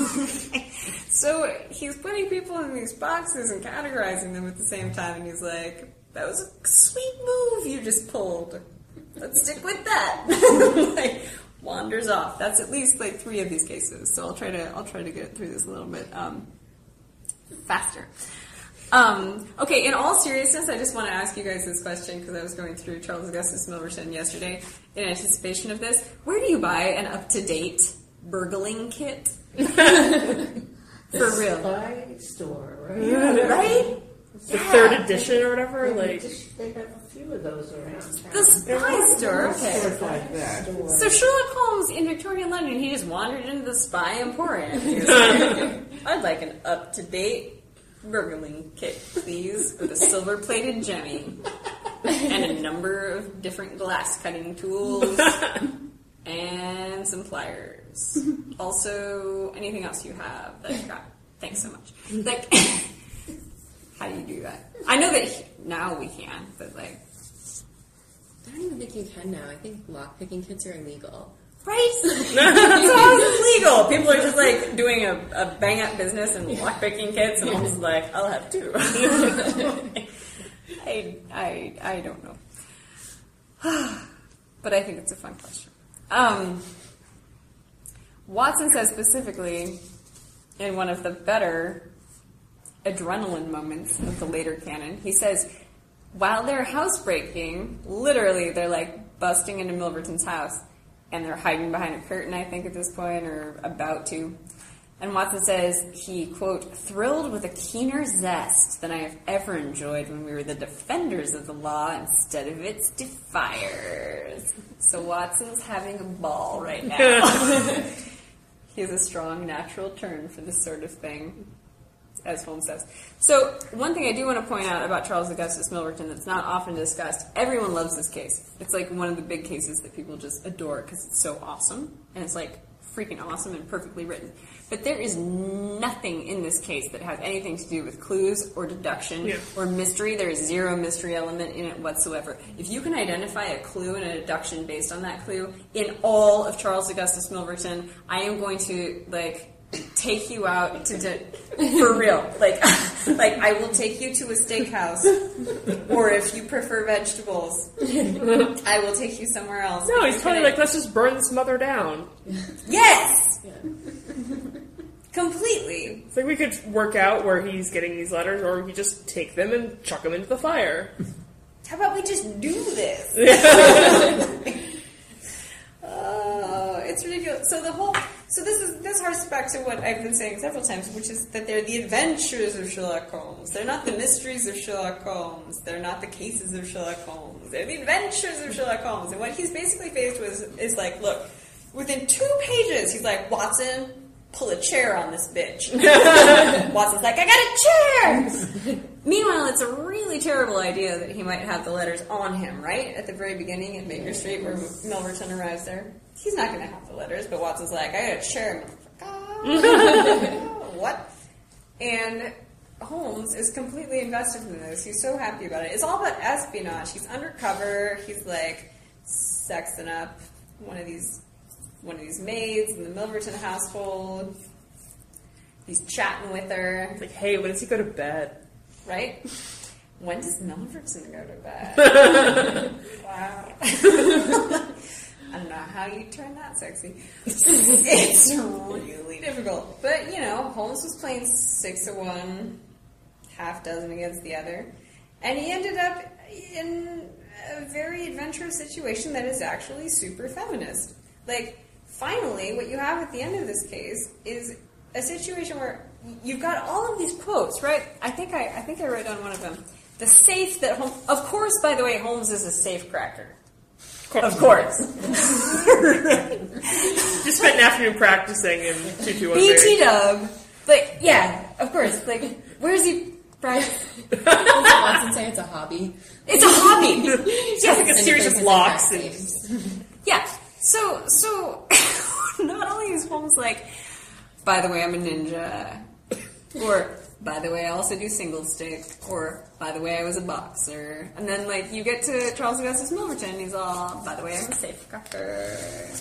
S2: So he's putting people in these boxes and categorizing them at the same time. And he's like, that was a sweet move you just pulled. Let's stick with that. Like, wanders off. That's at least like three of these cases. So I'll try to I'll try to get through this a little bit um, faster. Um, okay, in all seriousness, I just want to ask you guys this question because I was going through Charles Augustus Milverton yesterday in anticipation of this. Where do you buy an up-to-date burgling kit? For real?
S6: Spy store, right?
S4: Yeah,
S2: right?
S4: The
S2: Yeah.
S4: third edition or whatever,
S6: They
S4: like...
S6: just- they have a few of those around town.
S2: The spy store, okay.
S3: Stores like that.
S6: Store.
S2: So Sherlock Holmes in Victorian London, he just wandered into the spy emporium. He was like, I'd like an up-to-date burgling kit, please, with a silver-plated jemmy and a number of different glass-cutting tools and some pliers. Also, anything else you have that I got. Thanks so much. Like, how do you do that? I know that he, now we can, but like,
S5: I don't even think you can now. I think lockpicking kits are illegal.
S2: right? So how is it legal? People are just like doing a, a bang up business and lockpicking kits, and I'm just like, I'll have two. I, I, I don't know. But I think it's a fun question. Um, Watson says specifically in one of the better adrenaline moments of the later canon, he says, while they're housebreaking, literally they're like busting into Milverton's house, and they're hiding behind a curtain, I think, at this point, or about to. And Watson says he, quote, thrilled with a keener zest than I have ever enjoyed when we were the defenders of the law instead of its defiers. So Watson's having a ball right now. He has a strong natural turn for this sort of thing, as Holmes says. So one thing I do want to point out about Charles Augustus Milverton that's not often discussed, everyone loves this case. It's like one of the big cases that people just adore because it's so awesome, and it's like freaking awesome and perfectly written. But there is nothing in this case that has anything to do with clues or deduction
S4: yeah.
S2: or mystery. There is zero mystery element in it whatsoever. If you can identify a clue and a deduction based on that clue in all of Charles Augustus Milverton, I am going to, like, take you out to di- for real. Like, like I will take you to a steakhouse, or if you prefer vegetables, I will take you somewhere else.
S4: No, he's probably like, let's just burn this mother down.
S2: Yes! Yeah. Completely.
S4: It's like we could work out where he's getting these letters, or we just take them and chuck them into the fire.
S2: How about we just do this? Oh, it's ridiculous. So the whole, so this is this harks back to what I've been saying several times, which is that they're the adventures of Sherlock Holmes. They're not the mysteries of Sherlock Holmes. They're not the cases of Sherlock Holmes. They're the adventures of Sherlock Holmes. And what he's basically faced with is like, look, within two pages, he's like, Watson, pull a chair on this bitch. Watson's like, I got a chair! Meanwhile, it's a really terrible idea that he might have the letters on him, right? At the very beginning in Baker Street where Milverton arrives there. He's not going to have the letters, but Watson's like, I got a chair. Oh, what? And Holmes is completely invested in this. He's so happy about it. It's all about espionage. He's undercover. He's like sexing up one of these one of these maids in the Milverton household. He's chatting with her.
S4: It's like, hey, when does he go to bed?
S2: Right? When does Milverton go to bed? Wow. I don't know how you turn that sexy. It's really difficult. But, you know, Holmes was playing six to one, half dozen against the other. And he ended up in a very adventurous situation that is actually super feminist. Like, finally, what you have at the end of this case is a situation where you've got all of these quotes, right? I think I, I think I wrote down one of them. The safe that Holmes... Of course, by the way, Holmes is a safe cracker. Of course.
S4: Just spent an afternoon practicing in two two one.
S2: B T Dub. But, yeah, of course. Like, where's he practicing?
S5: Doesn't Watson say it's a hobby?
S2: It's a hobby.
S4: It's just like a series of locks. And...
S2: Yeah. So, so not only is Holmes like, by the way, I'm a ninja, or by the way, I also do single stick, or by the way, I was a boxer, and then like you get to Charles Augustus Milverton, he's all, by the way, I'm a safe cracker,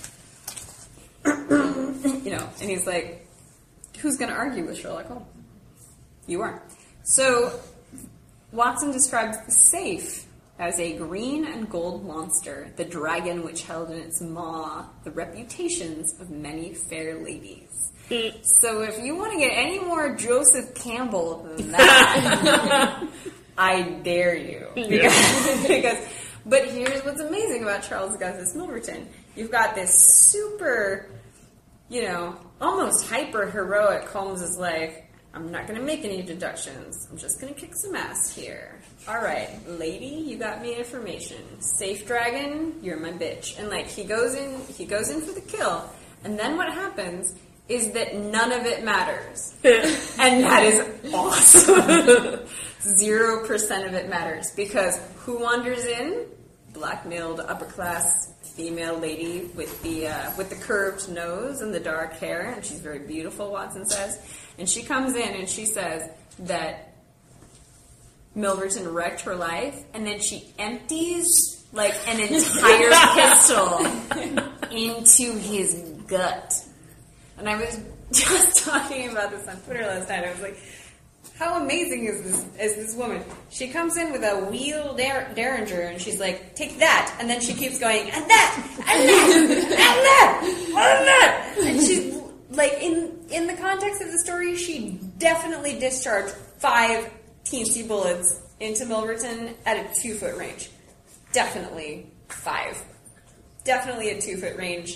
S2: you know, and he's like, who's going to argue with Sherlock Holmes? You aren't. So Watson describes the safe as a green and gold monster, the dragon which held in its maw the reputations of many fair ladies. So if you want to get any more Joseph Campbell than that, I dare you. Because, because, but here's what's amazing about Charles Augustus Milverton. You've got this super, you know, almost hyper-heroic Holmes is like, I'm not going to make any deductions. I'm just going to kick some ass here. All right, lady, you got me information. Safe dragon, you're my bitch. And like he goes in, he goes in for the kill. And then what happens is that none of it matters. And that is awesome. Zero percent of it matters. Because who wanders in? Blackmailed upper-class female lady with the uh, with the curved nose and the dark hair. And she's very beautiful, Watson says. And she comes in and she says that Milverton wrecked her life. And then she empties, like, an entire pistol into his gut. And I was just talking about this on Twitter last night. I was like, how amazing is this is this woman? She comes in with a wheel der- derringer, and she's like, take that. And then she keeps going, and that, and that, and that, and that. And she's, like, in, in the context of the story, she definitely discharged five teensy bullets into Milverton at a two foot range. Definitely five. Definitely a two foot range.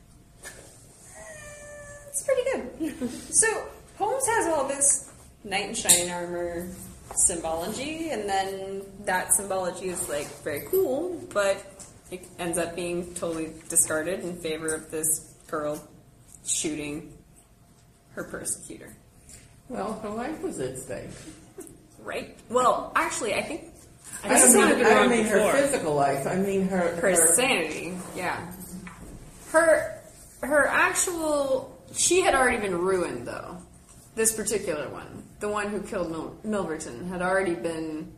S2: It's pretty good. So Holmes has all this knight in shining armor symbology, and then that symbology is like very cool, but it ends up being totally discarded in favor of this girl shooting her persecutor.
S3: Well, her life was at stake.
S2: Right? Well, actually, I think
S3: I
S2: this is
S3: don't
S2: gonna
S3: mean,
S2: be
S3: I
S2: wrong
S3: don't mean her
S4: before.
S3: physical life. I mean her
S2: her sanity. Yeah. Her her actual she had already been ruined though. This particular one, the one who killed Mil- Milverton, had already been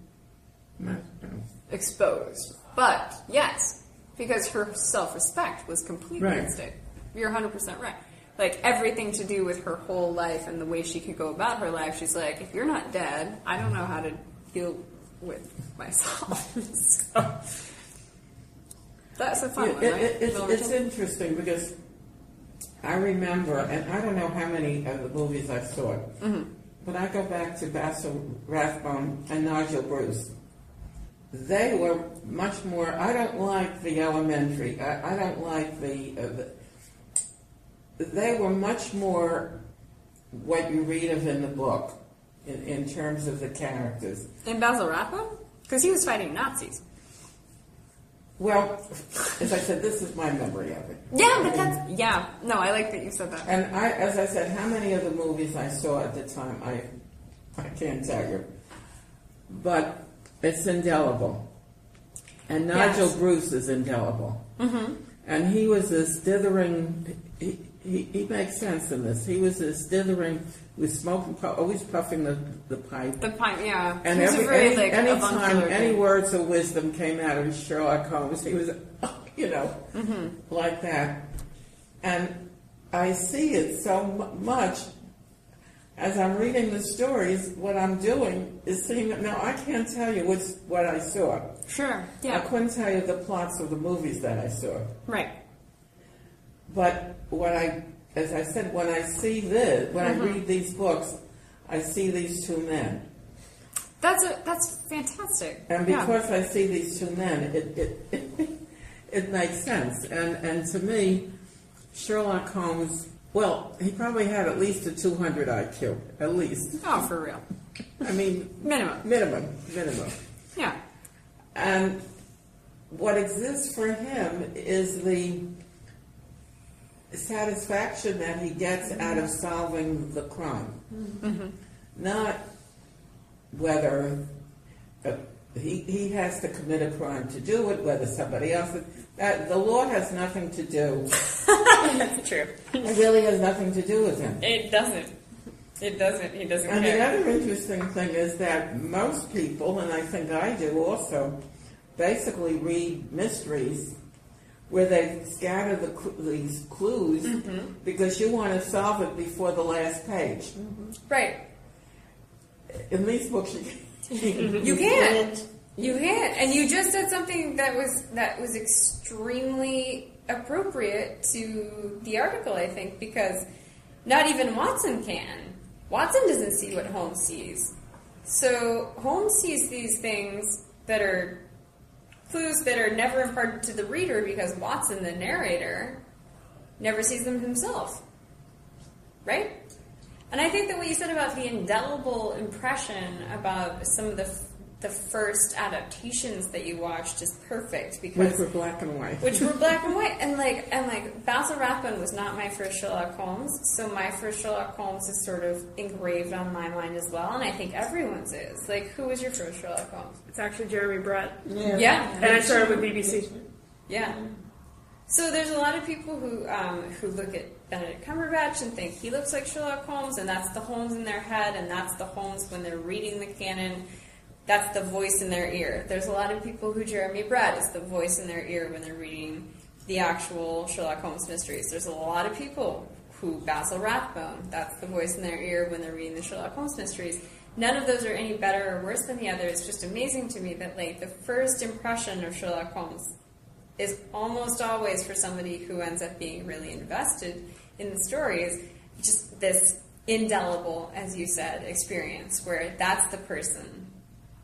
S2: exposed. But yes, because her self-respect was completely
S3: Right.
S2: at stake. You're one hundred percent right. Like everything to do with her whole life and the way she could go about her life, she's like, if you're not dead, I don't know how to deal with myself. So, that's a fun
S3: It-
S2: one,
S3: it-
S2: right?
S3: it- it's,
S2: Milverton?
S3: it's interesting because I remember, and I don't know how many of the movies I saw,
S2: Mm-hmm.
S3: but I go back to Basil Rathbone and Nigel Bruce. They were much more. I don't like the elementary. I, I don't like the, uh, the. They were much more what you read of in the book, in, in terms of the characters.
S2: And Basil Rathbone? Because he was fighting Nazis.
S3: Well, as I said, this is my memory of it.
S2: Yeah, but that's... Yeah. No, I like that you said that.
S3: And I, as I said, how many of the movies I saw at the time, I, I can't tell you. But it's indelible. And Nigel
S2: Yes.
S3: Bruce is indelible.
S2: Mm-hmm.
S3: And he was this dithering, he, he, he makes sense in this. He was this dithering, was smoking, pu- always puffing the, the pipe.
S2: The pipe, yeah.
S3: And
S2: he was
S3: every,
S2: a very,
S3: any,
S2: like,
S3: any
S2: avuncular
S3: time any
S2: kid.
S3: words of wisdom came out of Sherlock Holmes, he was, you know,
S2: Mm-hmm.
S3: like that. And I see it so mu- much as I'm reading the stories. What I'm doing is seeing it. Now, I can't tell you what's, what I saw.
S2: Sure,
S3: I
S2: yeah.
S3: couldn't tell you the plots of the movies that I saw.
S2: Right.
S3: But what I, as I said, when I see this, when
S2: Mm-hmm.
S3: I read these books, I see these two men.
S2: That's a, that's fantastic.
S3: And
S2: Yeah.
S3: because I see these two men, it it, it, it makes sense. And and to me, Sherlock Holmes, well, he probably had at least a two hundred I Q, at least.
S2: Oh, for real.
S3: I mean,
S2: Minimum.
S3: minimum, minimum.
S2: Yeah.
S3: And what exists for him is the satisfaction that he gets out of solving the crime.
S2: Mm-hmm.
S3: Not whether uh, he, he has to commit a crime to do it, whether somebody else. That, the law has nothing to do.
S2: That's true.
S3: It really has nothing to do with him.
S2: It doesn't. It doesn't. He doesn't
S3: And the
S2: care.
S3: other interesting thing is that most people, and I think I do also, basically read mysteries where they scatter the, cl- these clues
S2: Mm-hmm.
S3: because you want to solve it before the last page.
S2: Right.
S3: In these books, you,
S2: You can't. You can't. And you just said something that was that was extremely appropriate to the article, I think, because not even Watson can. Watson doesn't see what Holmes sees. So Holmes sees these things that are clues that are never imparted to the reader because Watson, the narrator, never sees them himself. Right? And I think that what you said about the indelible impression about some of the f- the first adaptations that you watched is perfect
S3: which
S2: because
S3: were black and white.
S2: which were black and white, and like and like Basil Rathbone was not my first Sherlock Holmes, so my first Sherlock Holmes is sort of engraved on my mind as well, and I think everyone's is. Like, who was your first Sherlock Holmes?
S4: It's actually Jeremy Brett.
S3: Yeah.
S2: Yeah,
S4: And I started with B B C.
S2: yeah. So there's a lot of people who um, who look at Benedict Cumberbatch and think he looks like Sherlock Holmes, and that's the Holmes in their head, and that's the Holmes when they're reading the canon. That's the voice in their ear. There's a lot of people who Jeremy Brett is the voice in their ear when they're reading the actual Sherlock Holmes mysteries. There's a lot of people who Basil Rathbone, that's the voice in their ear when they're reading the Sherlock Holmes mysteries. None of those are any better or worse than the other. It's just amazing to me that like the first impression of Sherlock Holmes is almost always for somebody who ends up being really invested in the stories, just this indelible, as you said, experience where that's the person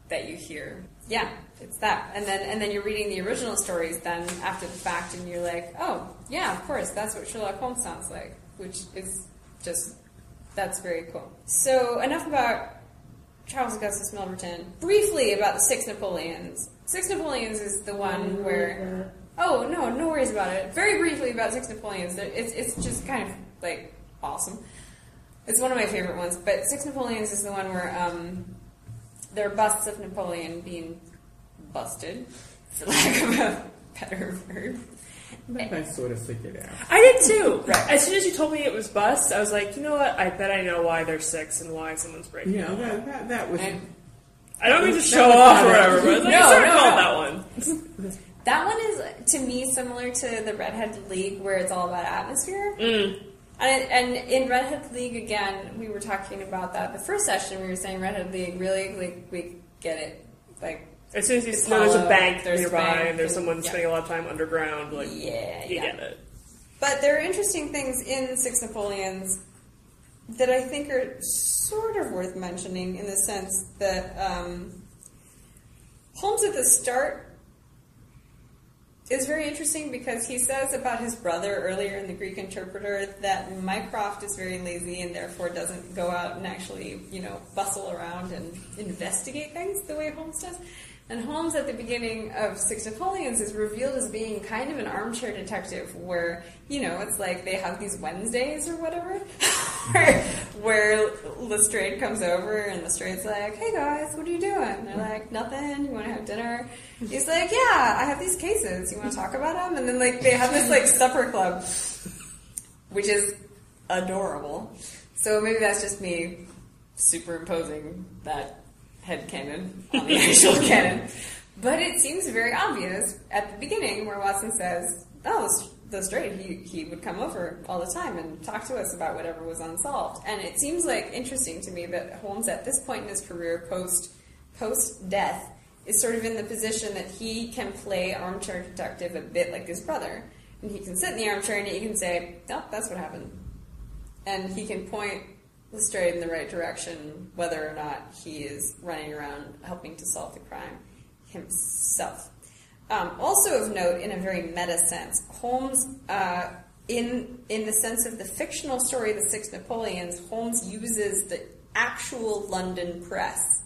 S2: that you hear. Yeah, it's that. And then and then you're reading the original stories then after the fact, and you're like, oh, yeah, of course, that's what Sherlock Holmes sounds like, which is just, that's very cool. So enough about Charles Augustus Milverton. Briefly about the Six Napoleons. Six Napoleons is the one where... Oh, no, no worries about it. Very briefly about Six Napoleons. It's, it's just kind of, like, awesome. It's one of my favorite ones. But Six Napoleons is the one where um, there are busts of Napoleon being busted, for lack of a better word.
S3: I think I sort of figured out.
S4: I did too.
S2: Right.
S4: As soon as you told me it was bust, I was like, you know what? I bet I know why there's six and why someone's breaking.
S3: You know, that, that, that was...
S2: And
S4: I don't mean to
S3: That
S4: show
S3: was
S4: off or
S3: not
S4: whatever, but I was like,
S2: No,
S4: I sort of
S2: no,
S4: called
S2: no.
S4: that one.
S2: that one is, to me, similar to the Redheaded League, where it's all about atmosphere.
S4: Mm.
S2: And, and in Redheaded League, again, we were talking about that. The first session, we were saying Redheaded League, really, like, we get it. Like,
S4: As soon as you
S2: It's
S4: know there's a
S2: hollow,
S4: bank
S2: there's a
S4: nearby
S2: bank,
S4: and there's
S2: and-
S4: someone
S2: yeah.
S4: spending a lot of time underground, like,
S2: yeah,
S4: you
S2: yeah.
S4: get it.
S2: But there are interesting things in Six Napoleons that I think are sort of worth mentioning in the sense that um, Holmes at the start is very interesting because he says about his brother earlier in the Greek Interpreter that Mycroft is very lazy and therefore doesn't go out and actually, you know, bustle around and investigate things the way Holmes does. And Holmes at the beginning of Six Napoleons is revealed as being kind of an armchair detective where, you know, it's like they have these Wednesdays or whatever where, where Lestrade comes over and Lestrade's like, hey guys, what are you doing? And they're like, nothing, you want to have dinner? He's like, yeah, I have these cases, you want to talk about them? And then like they have this like supper club, which is adorable. So maybe that's just me superimposing that headcanon on the actual canon. But it seems very obvious at the beginning where Watson says, oh, Lestrade, he, he would come over all the time and talk to us about whatever was unsolved. And it seems like interesting to me that Holmes at this point in his career, post post death, is sort of in the position that he can play armchair detective a bit like his brother. And he can sit in the armchair and he can say, oh, that's what happened. And he can point Lestrade in the right direction, whether or not he is running around helping to solve the crime himself. Um, also of note, in a very meta sense, Holmes, uh, in in the sense of the fictional story, The Six Napoleons, Holmes uses the actual London press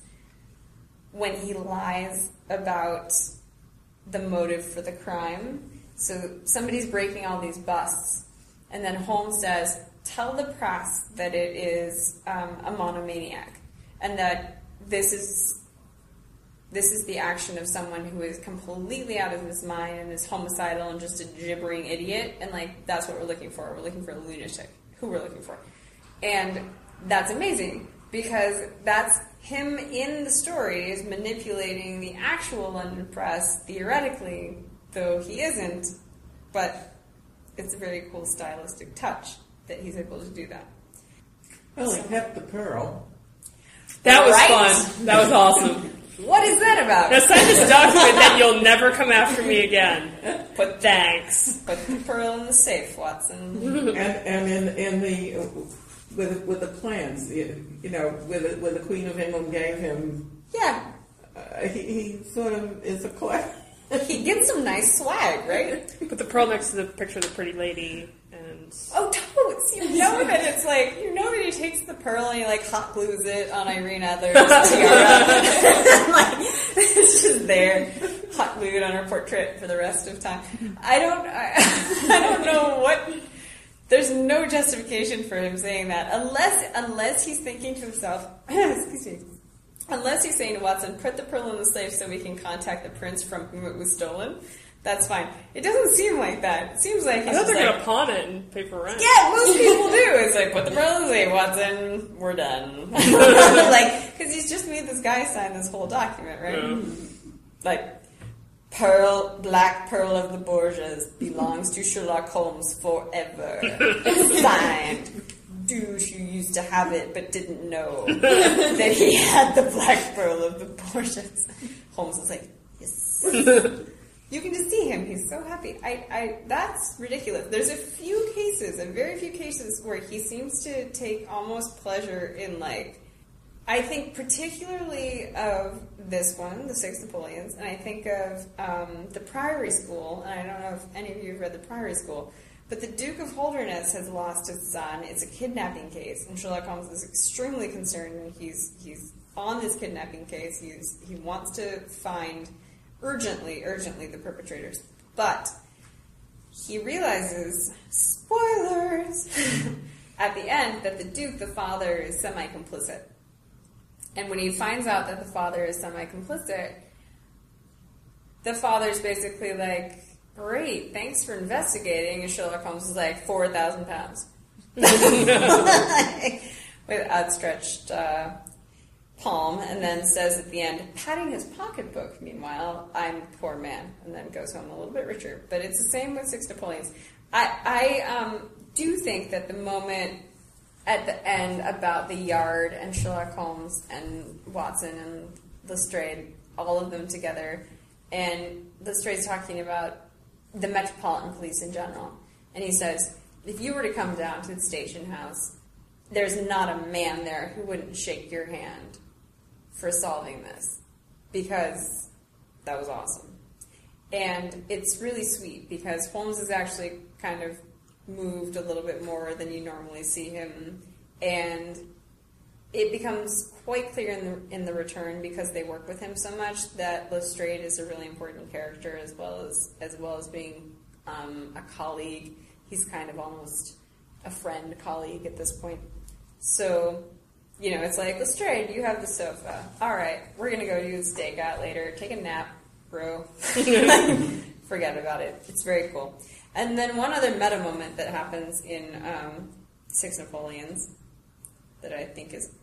S2: when he lies about the motive for the crime. So somebody's breaking all these busts, and then Holmes says, tell the press that it is um, a monomaniac, and that this is this is the action of someone who is completely out of his mind and is homicidal and just a gibbering idiot, and like that's what we're looking for. We're looking for a lunatic. Who we're looking for, and that's amazing because that's him in the story is manipulating the actual London press theoretically, though he isn't. But it's a very cool stylistic touch that he's able to do that.
S3: Well, he kept the pearl.
S4: That was
S2: Right?
S4: fun. That was awesome.
S2: What is that about?
S4: Now sign this document that you'll never come after me again. But thanks.
S2: Put the pearl in the safe, Watson.
S3: and and in in the uh, with with the plans, you, you know, with the, with the Queen of England gave him,
S2: Yeah,
S3: uh, he, he sort of is a collector.
S2: he gets some nice swag, right?
S4: Put the pearl next to the picture of the pretty lady and...
S2: Oh, totes! You know that it's like, you know that he takes the pearl and he like hot glues it on Irene Adler's tiara. Like, it's just there, hot glued on her portrait for the rest of time. I don't, I, I don't know what, there's no justification for him saying that, unless, unless he's thinking to himself, excuse me, unless he's saying to Watson, put the pearl in the safe so we can contact the prince from whom it was stolen. That's fine. It doesn't seem like that. It seems like
S4: I
S2: he's
S4: thought
S2: just
S4: they're
S2: like,
S4: going to pawn it and pay for rent.
S2: yeah, most people do. It's like, put the pearl in the safe, Watson. We're done. Like, because he's just made this guy sign this whole document, right?
S4: Yeah.
S2: Like, pearl, black pearl of the Borgias belongs to Sherlock Holmes forever. Signed. Douche, you used to have it but didn't know that he had the black pearl of the Borgias. Holmes was like, yes. You can just see him. He's so happy. I, I, that's ridiculous. There's a few cases, a very few cases, where he seems to take almost pleasure in, like, I think particularly of this one, The Six Napoleons, and I think of um, The Priory School, and I don't know if any of you have read The Priory School, but the Duke of Holderness has lost his son. It's a kidnapping case, and Sherlock Holmes is extremely concerned, and he's he's on this kidnapping case. He's he wants to find urgently, urgently the perpetrators, but he realizes, spoilers, at the end that the Duke, the father, is semi-complicit. And when he finds out that the father is semi-complicit, the father's basically like, great, thanks for investigating. And Sherlock Holmes is like, four thousand pounds. With outstretched uh, palm, and then says at the end, patting his pocketbook, meanwhile, I'm a poor man, and then goes home a little bit richer. But it's the same with Six Napoleons. I, I um, do think that the moment at the end about the Yard and Sherlock Holmes and Watson and Lestrade, all of them together, and Lestrade's talking about the Metropolitan Police in general, and he says, if you were to come down to the station house, there's not a man there who wouldn't shake your hand for solving this, because that was awesome. And it's really sweet, because Holmes is actually kind of moved a little bit more than you normally see him, and it becomes quite clear in the in the return, because they work with him so much, that Lestrade is a really important character, as well as as well as being um, a colleague. He's kind of almost a friend, colleague at this point. So, you know, it's like, Lestrade, you have the sofa. All right, we're gonna go do a stakeout later. Take a nap, bro. Forget about it. It's very cool. And then one other meta moment that happens in um, Six Napoleons that I think is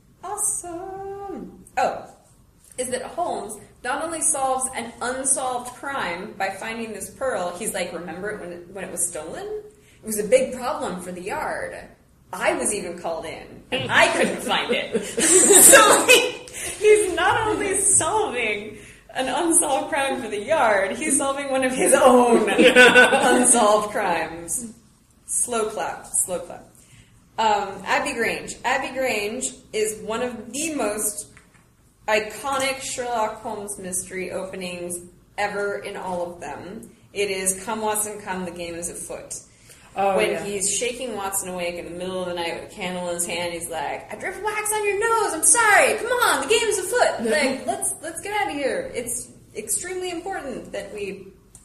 S2: awesome. Oh, is that Holmes not only solves an unsolved crime by finding this pearl, he's like, remember it when it, when it was stolen? It was a big problem for the Yard. I was even called in, and I couldn't find it. So like, he's not only solving an unsolved crime for the Yard, he's solving one of his own unsolved crimes. Slow clap, slow clap. Um, Abbey Grange. Abbey Grange is one of the most iconic Sherlock Holmes mystery openings ever in all of them. It is Come Watson Come, the game is afoot.
S4: Oh,
S2: when
S4: yeah.
S2: he's shaking Watson awake in the middle of the night with a candle in his hand, he's like, I dripped wax on your nose, I'm sorry, come on, the game's afoot. Like, let's let's get out of here. It's extremely important that we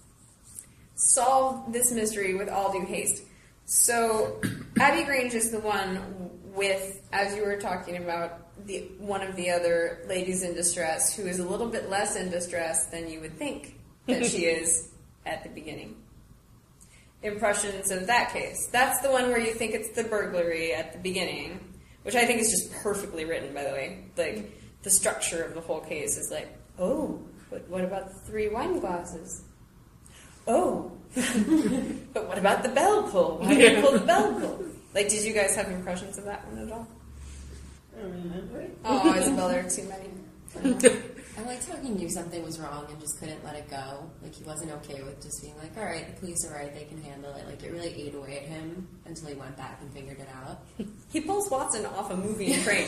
S2: solve this mystery with all due haste. So, Abbey Grange is the one with, as you were talking about, the one of the other ladies in distress who is a little bit less in distress than you would think that she is at the beginning. Impressions of that case. That's the one where you think it's the burglary at the beginning, which I think is just perfectly written, by the way. Like, the structure of the whole case is like, oh, but what about the three wine glasses? Oh, but what about the bell pull? Why did you pull the bell pull? Like, did you guys have impressions of that one at all?
S6: I don't remember it.
S2: Oh, Isabel, there are too many.
S5: I liked how he knew something was wrong and just couldn't let it go. Like, he wasn't okay with just being like, all right, the police are right, they can handle it. Like, it really ate away at him until he went back and figured it out.
S2: He pulls Watson off a moving train.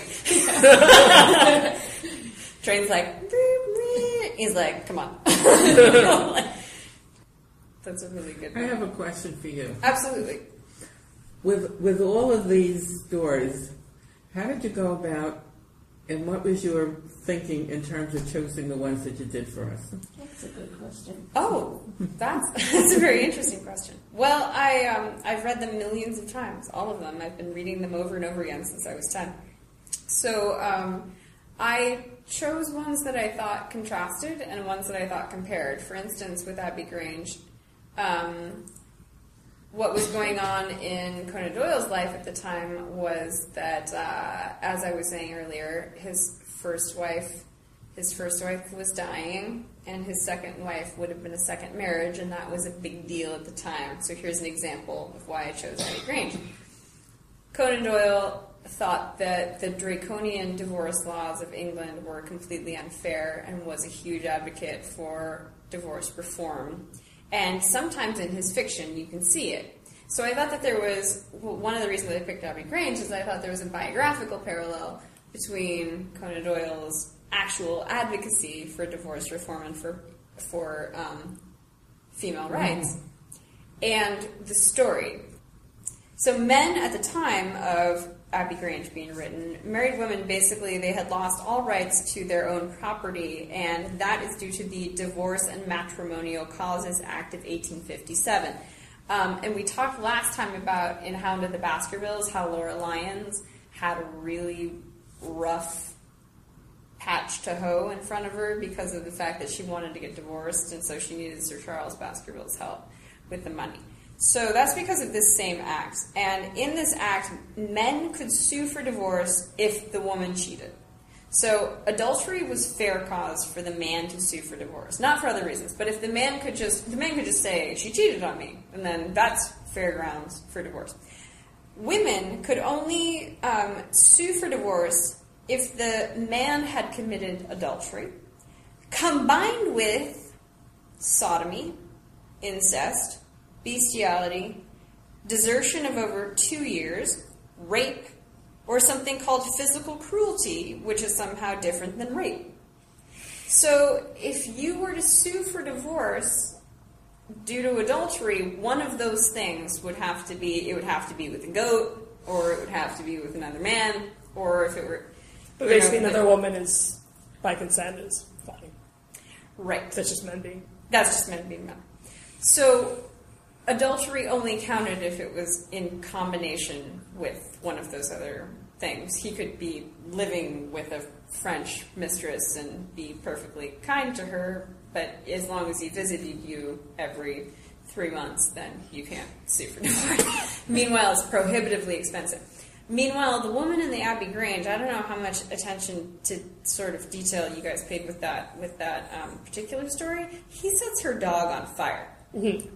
S2: Train's like, he's like, come on. That's a really good
S3: I
S2: one.
S3: have a question for you.
S2: Absolutely.
S3: With with all of these stories, how did you go about, and what was your thinking in terms of choosing the ones that you did for us?
S6: That's a good question.
S2: Oh, that's that's a very interesting question. Well, I um, I've read them millions of times, all of them. I've been reading them over and over again since I was ten. So um, I chose ones that I thought contrasted and ones that I thought compared. For instance, with Abbey Grange, um, what was going on in Conan Doyle's life at the time was that, uh, as I was saying earlier, his first wife, his first wife was dying, and his second wife would have been a second marriage, and that was a big deal at the time. So here's an example of why I chose Abbey Grange. Conan Doyle thought that the draconian divorce laws of England were completely unfair and was a huge advocate for divorce reform. And sometimes in his fiction, you can see it. So I thought that there was, well, one of the reasons I picked Abbey Grange is I thought there was a biographical parallel between Conan Doyle's actual advocacy for divorce reform and for for um, female rights and the story. So men at the time of Abbey Grange being written, married women basically, they had lost all rights to their own property, and that is due to the Divorce and Matrimonial Causes Act of eighteen fifty-seven. Um, and we talked last time about in Hound of the Baskervilles how Laura Lyons had a really rough patch to hoe in front of her because of the fact that she wanted to get divorced, and so she needed Sir Charles Baskerville's help with the money. So that's because of this same act. And in this act, men could sue for divorce if the woman cheated. So adultery was fair cause for the man to sue for divorce, not for other reasons. But if the man could just, the man could just say, she cheated on me, and then that's fair grounds for divorce. Women could only um, sue for divorce if the man had committed adultery, combined with sodomy, incest, bestiality, desertion of over two years, rape, or something called physical cruelty, which is somehow different than rape. So if you were to sue for divorce due to adultery, one of those things would have to be, it would have to be with a goat, or it would have to be with another man, or if it were...
S4: But basically another woman is, by consent, is fine.
S2: Right.
S4: That's just men being...
S2: That's just men being men. So... adultery only counted if it was in combination with one of those other things. He could be living with a French mistress and be perfectly kind to her, but as long as he visited you every three months, then you can't sue for divorce. Meanwhile, it's prohibitively expensive. Meanwhile, the woman in the Abbey Grange, I don't know how much attention to sort of detail you guys paid with that with that um, particular story. He sets her dog on fire.
S4: Mm-hmm.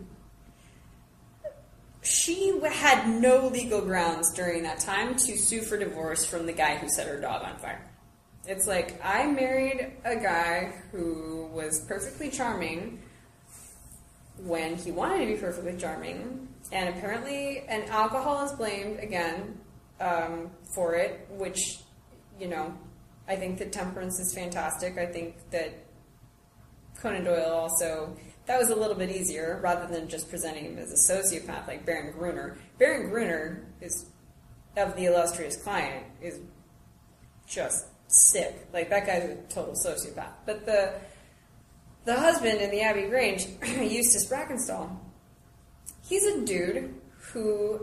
S2: She had no legal grounds during that time to sue for divorce from the guy who set her dog on fire. It's like, I married a guy who was perfectly charming when he wanted to be perfectly charming, and apparently, and alcohol is blamed, again, um, for it, which, you know, I think that temperance is fantastic. I think that Conan Doyle also... that was a little bit easier, rather than just presenting him as a sociopath like Baron Gruner. Baron Gruner is, of the illustrious client, is just sick. Like, that guy's a total sociopath. But the the husband in the Abbey Grange, Eustace Brackenstall, he's a dude who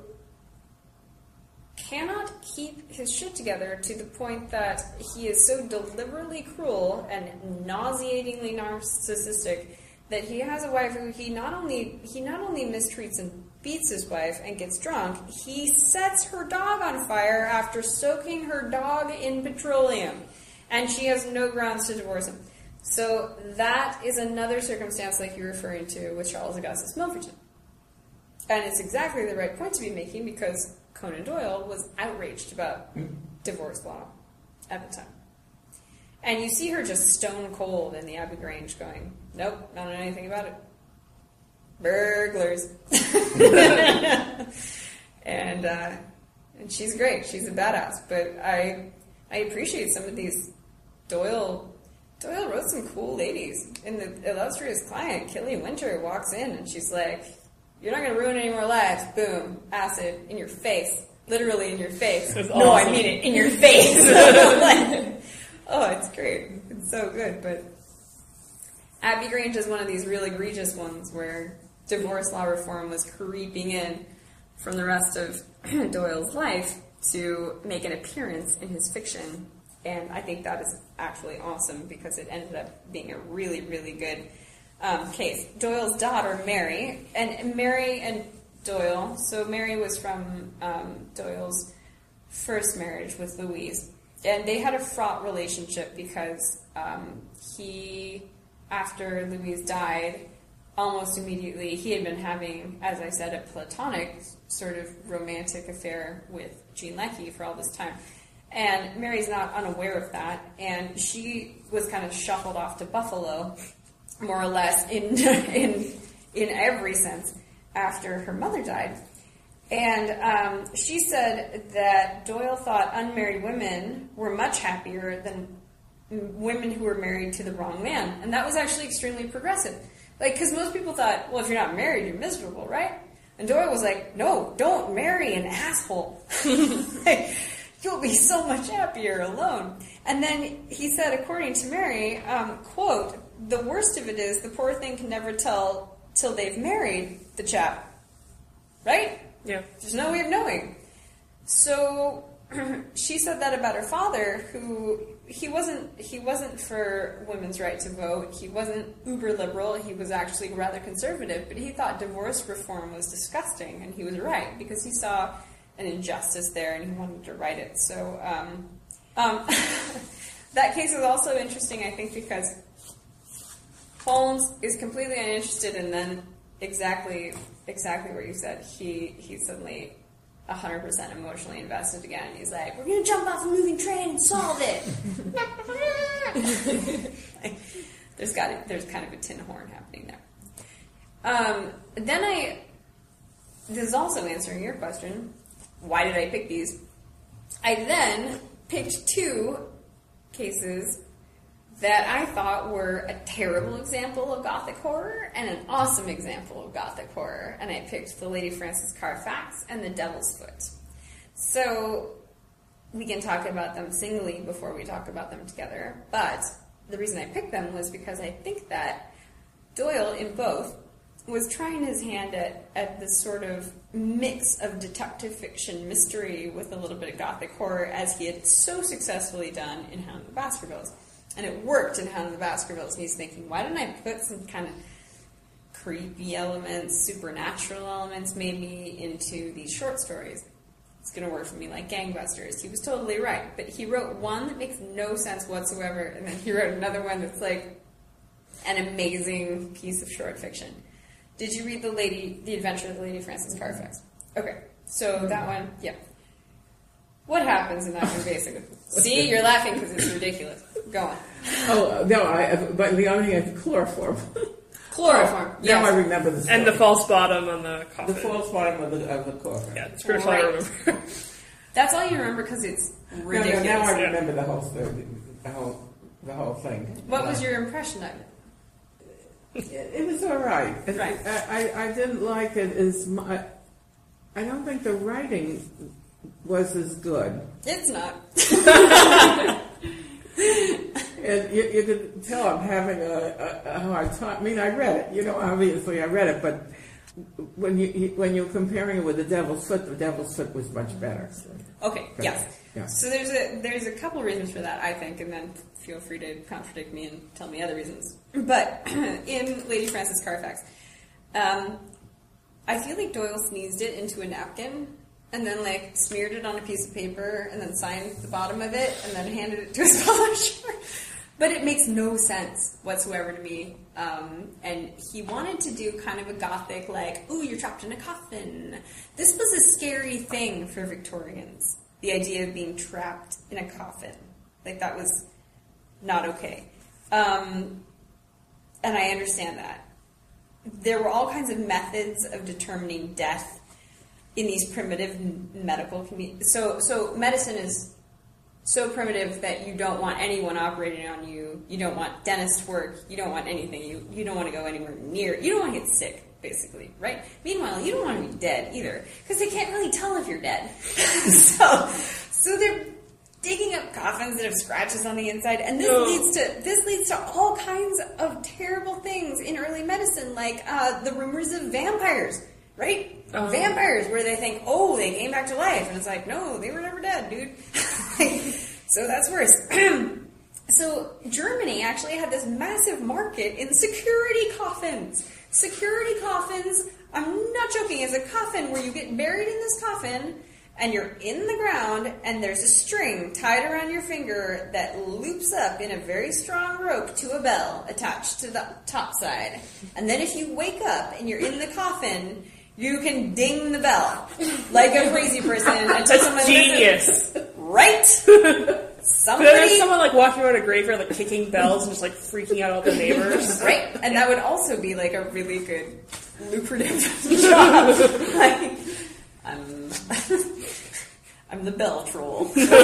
S2: cannot keep his shit together to the point that he is so deliberately cruel and nauseatingly narcissistic that he has a wife who he not only he not only mistreats and beats his wife and gets drunk, he sets her dog on fire after soaking her dog in petroleum, and she has no grounds to divorce him. So that is another circumstance like you're referring to with Charles Augustus Milverton. And it's exactly the right point to be making because Conan Doyle was outraged about divorce law at the time. And you see her just stone cold in the Abbey Grange going, nope, not know anything about it. Burglars. and uh, and she's great. She's a badass. But I I appreciate some of these Doyle... Doyle wrote some cool ladies. In the illustrious client, Killian Winter walks in and she's like, you're not going to ruin any more lives. Boom. Acid in your face. Literally in your face.
S4: That's
S2: no,
S4: awesome.
S2: I mean it. In your face. like, oh, it's great. It's so good. But Abbey Grange is one of these real egregious ones where divorce law reform was creeping in from the rest of Doyle's life to make an appearance in his fiction. And I think that is actually awesome because it ended up being a really, really good um, case. Doyle's daughter, Mary, and Mary and Doyle, so Mary was from um, Doyle's first marriage with Louise. And they had a fraught relationship because um, he, after Louise died, almost immediately, he had been having, as I said, a platonic sort of romantic affair with Jean Leckie for all this time. And Mary's not unaware of that, and she was kind of shuffled off to Buffalo, more or less, in in in every sense, after her mother died. And um, she said that Doyle thought unmarried women were much happier than women who were married to the wrong man. And that was actually extremely progressive. Like, because most people thought, well, if you're not married, you're miserable, right? And Doyle was like, no, don't marry an asshole. Like, you'll be so much happier alone. And then he said, according to Mary, um, quote, the worst of it is the poor thing can never tell till they've married the chap. Right?
S4: Yeah.
S2: There's no way of knowing. So she said that about her father, who he wasn't he wasn't for women's right to vote. He wasn't uber liberal. He was actually rather conservative, but he thought divorce reform was disgusting, and he was right because he saw an injustice there and he wanted to right it. So um, um, that case is also interesting, I think, because Holmes is completely uninterested, and then exactly exactly what you said. He he's suddenly one hundred percent emotionally invested again. He's like, we're going to jump off a moving train and solve it. there's got there's kind of a tin horn happening there. Um, then I, this is also answering your question, why did I pick these? I then picked two cases that I thought were a terrible example of Gothic horror and an awesome example of Gothic horror. And I picked the Lady Frances Carfax and the Devil's Foot. So we can talk about them singly before we talk about them together. But the reason I picked them was because I think that Doyle, in both, was trying his hand at, at this sort of mix of detective fiction mystery with a little bit of Gothic horror, as he had so successfully done in Hound of the Baskervilles. And it worked in Hound of the Baskervilles, and he's thinking, why didn't I put some kind of creepy elements, supernatural elements, maybe, into these short stories? It's going to work for me like gangbusters. He was totally right, but he wrote one that makes no sense whatsoever, and then he wrote another one that's like an amazing piece of short fiction. Did you read the Lady, The Adventure of the Lady Frances Carfax? Okay, so that one, yeah. What happens in that one, basically? See, you're laughing because it's ridiculous. Go on.
S3: Oh, no, I, but the only thing is chloroform.
S2: Chloroform,
S3: Now
S2: yes.
S3: I remember the story.
S4: And the false bottom on the coffin.
S3: The false bottom of the, of the chloroform.
S4: Yeah, it's pretty all
S2: Right.
S4: I remember.
S2: That's all you remember because it's
S3: No,
S2: ridiculous.
S3: no, now I
S4: Yeah.
S3: remember the whole story, the whole, the whole thing.
S2: What was your impression of it?
S3: It, it was all right. It-
S2: Right.
S3: I, I, I didn't like it as much. I don't think the writing was as good.
S2: It's not.
S3: And you, you could tell I'm having a, a, a hard time. I mean, I read it. You know, obviously I read it, but when you when you're comparing it with The Devil's Foot, The Devil's Foot was much better.
S2: Okay, yes.
S3: Yeah.
S2: So there's a there's a couple reasons for that, I think, and then feel free to contradict me and tell me other reasons. But in Lady Frances Carfax, um, I feel like Doyle sneezed it into a napkin and then like smeared it on a piece of paper and then signed the bottom of it and then handed it to his publisher. But it makes no sense whatsoever to me. Um, and he wanted to do kind of a gothic, like, ooh, you're trapped in a coffin. This was a scary thing for Victorians, the idea of being trapped in a coffin. Like, that was not okay. Um, and I understand that. There were all kinds of methods of determining death in these primitive medical communities. So, so medicine is so primitive that you don't want anyone operating on you. You don't want dentist work. You don't want anything. You you don't want to go anywhere near. You don't want to get sick, basically, right? Meanwhile, you don't want to be dead either, because they can't really tell if you're dead. so, so they're digging up coffins that have scratches on the inside, and this
S4: No.
S2: leads to this leads to all kinds of terrible things in early medicine, like uh, the rumors of vampires. Right?
S4: Oh.
S2: Vampires, where they think, oh, they came back to life. And it's like, no, they were never dead, dude. So that's worse. So Germany actually had this massive market in security coffins. Security coffins, I'm not joking, is a coffin where you get buried in this coffin and you're in the ground and there's a string tied around your finger that loops up in a very strong rope to a bell attached to the top side. And then if you wake up and you're in the coffin, you can ding the bell like a crazy person until someone
S4: Genius.
S2: right?
S4: But
S2: Somebody,
S4: there's someone like walking around a graveyard, like kicking bells and just like freaking out all the neighbors.
S2: right? And that would also be like a really good lucrative job. Like, I'm I'm the bell troll.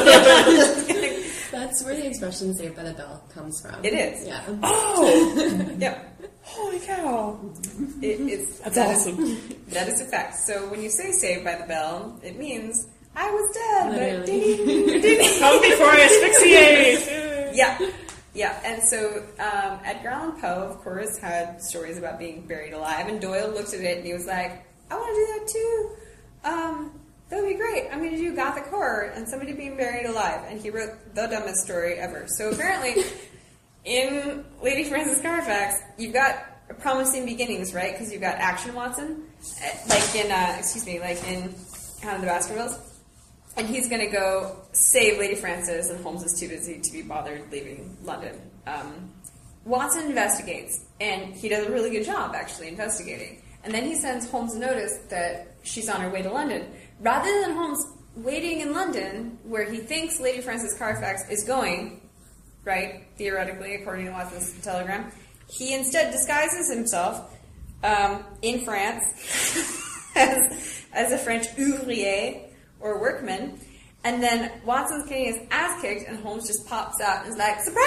S5: That's where the expression "Saved by the Bell" comes from.
S2: It is.
S5: Yeah.
S2: Oh, yeah.
S4: Holy cow!
S2: It, it's
S4: That's
S2: that
S4: awesome.
S2: Is, that is a fact. So when you say "Saved by the Bell," it means I was dead, but
S5: Literally.
S2: ding, ding.
S4: Come before I asphyxiate.
S2: Yeah, yeah. And so um, Edgar Allan Poe, of course, had stories about being buried alive, and Doyle looked at it and he was like, "I want to do that too. Um, that would be great. I'm going to do gothic horror and somebody being buried alive." And he wrote the dumbest story ever. So apparently, in Lady Frances Carfax, you've got promising beginnings, right? Because you've got Action Watson, like in, uh, excuse me, like in Hound of the Baskervilles. And he's going to go save Lady Frances, and Holmes is too busy to be bothered leaving London. Um, Watson investigates, and he does a really good job, actually, investigating. And then he sends Holmes a notice that she's on her way to London. Rather than Holmes waiting in London, where he thinks Lady Frances Carfax is going, right, theoretically, according to Watson's telegram, he instead disguises himself um, in France as, as a French ouvrier, or workman, and then Watson's getting his ass kicked, and Holmes just pops out and is like, "Surprise,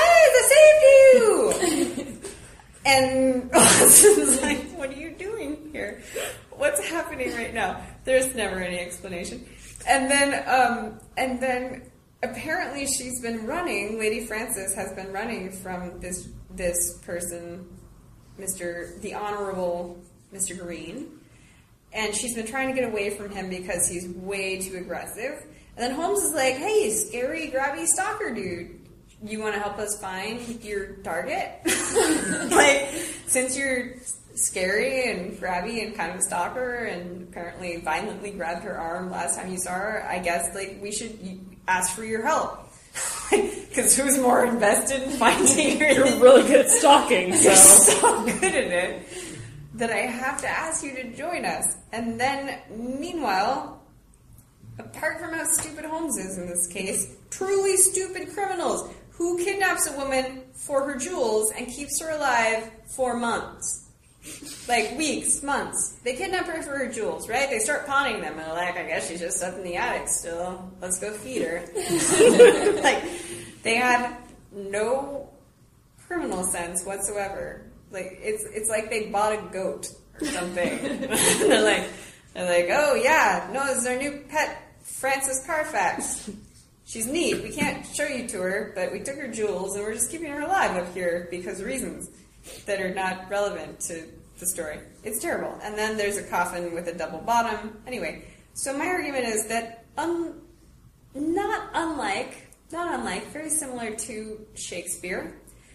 S2: I saved you!" And Watson's like, "What are you doing here? What's happening right now?" There's never any explanation. And then, um, and then apparently she's been running, Lady Frances has been running from this this person, Mister the Honorable Mister Green. And she's been trying to get away from him because he's way too aggressive. And then Holmes is like, "Hey, scary, grabby stalker dude, you want to help us find your target? Like, since you're scary and grabby and kind of a stalker and apparently violently grabbed her arm last time you saw her, I guess, like, we should ask for your help." Because who's more invested in finding her?
S4: You're really good at stalking, so.
S2: You're so good at it that I have to ask you to join us. And then, meanwhile, apart from how stupid Holmes is in this case, truly stupid criminals who kidnaps a woman for her jewels and keeps her alive for months. Like weeks, months. They kidnap her for her jewels, right? They start pawning them and they're like, "I guess she's just up in the attic still. Let's go feed her." Like, they have no criminal sense whatsoever. Like, it's it's like they bought a goat or something. they're like, they're like, "Oh yeah, no, this is our new pet, Frances Carfax. She's neat. We can't show you to her, but we took her jewels and we're just keeping her alive up here because of reasons that are not relevant to the story." It's terrible. And then there's a coffin with a double bottom. Anyway, so my argument is that un, not unlike, not unlike, very similar to Shakespeare,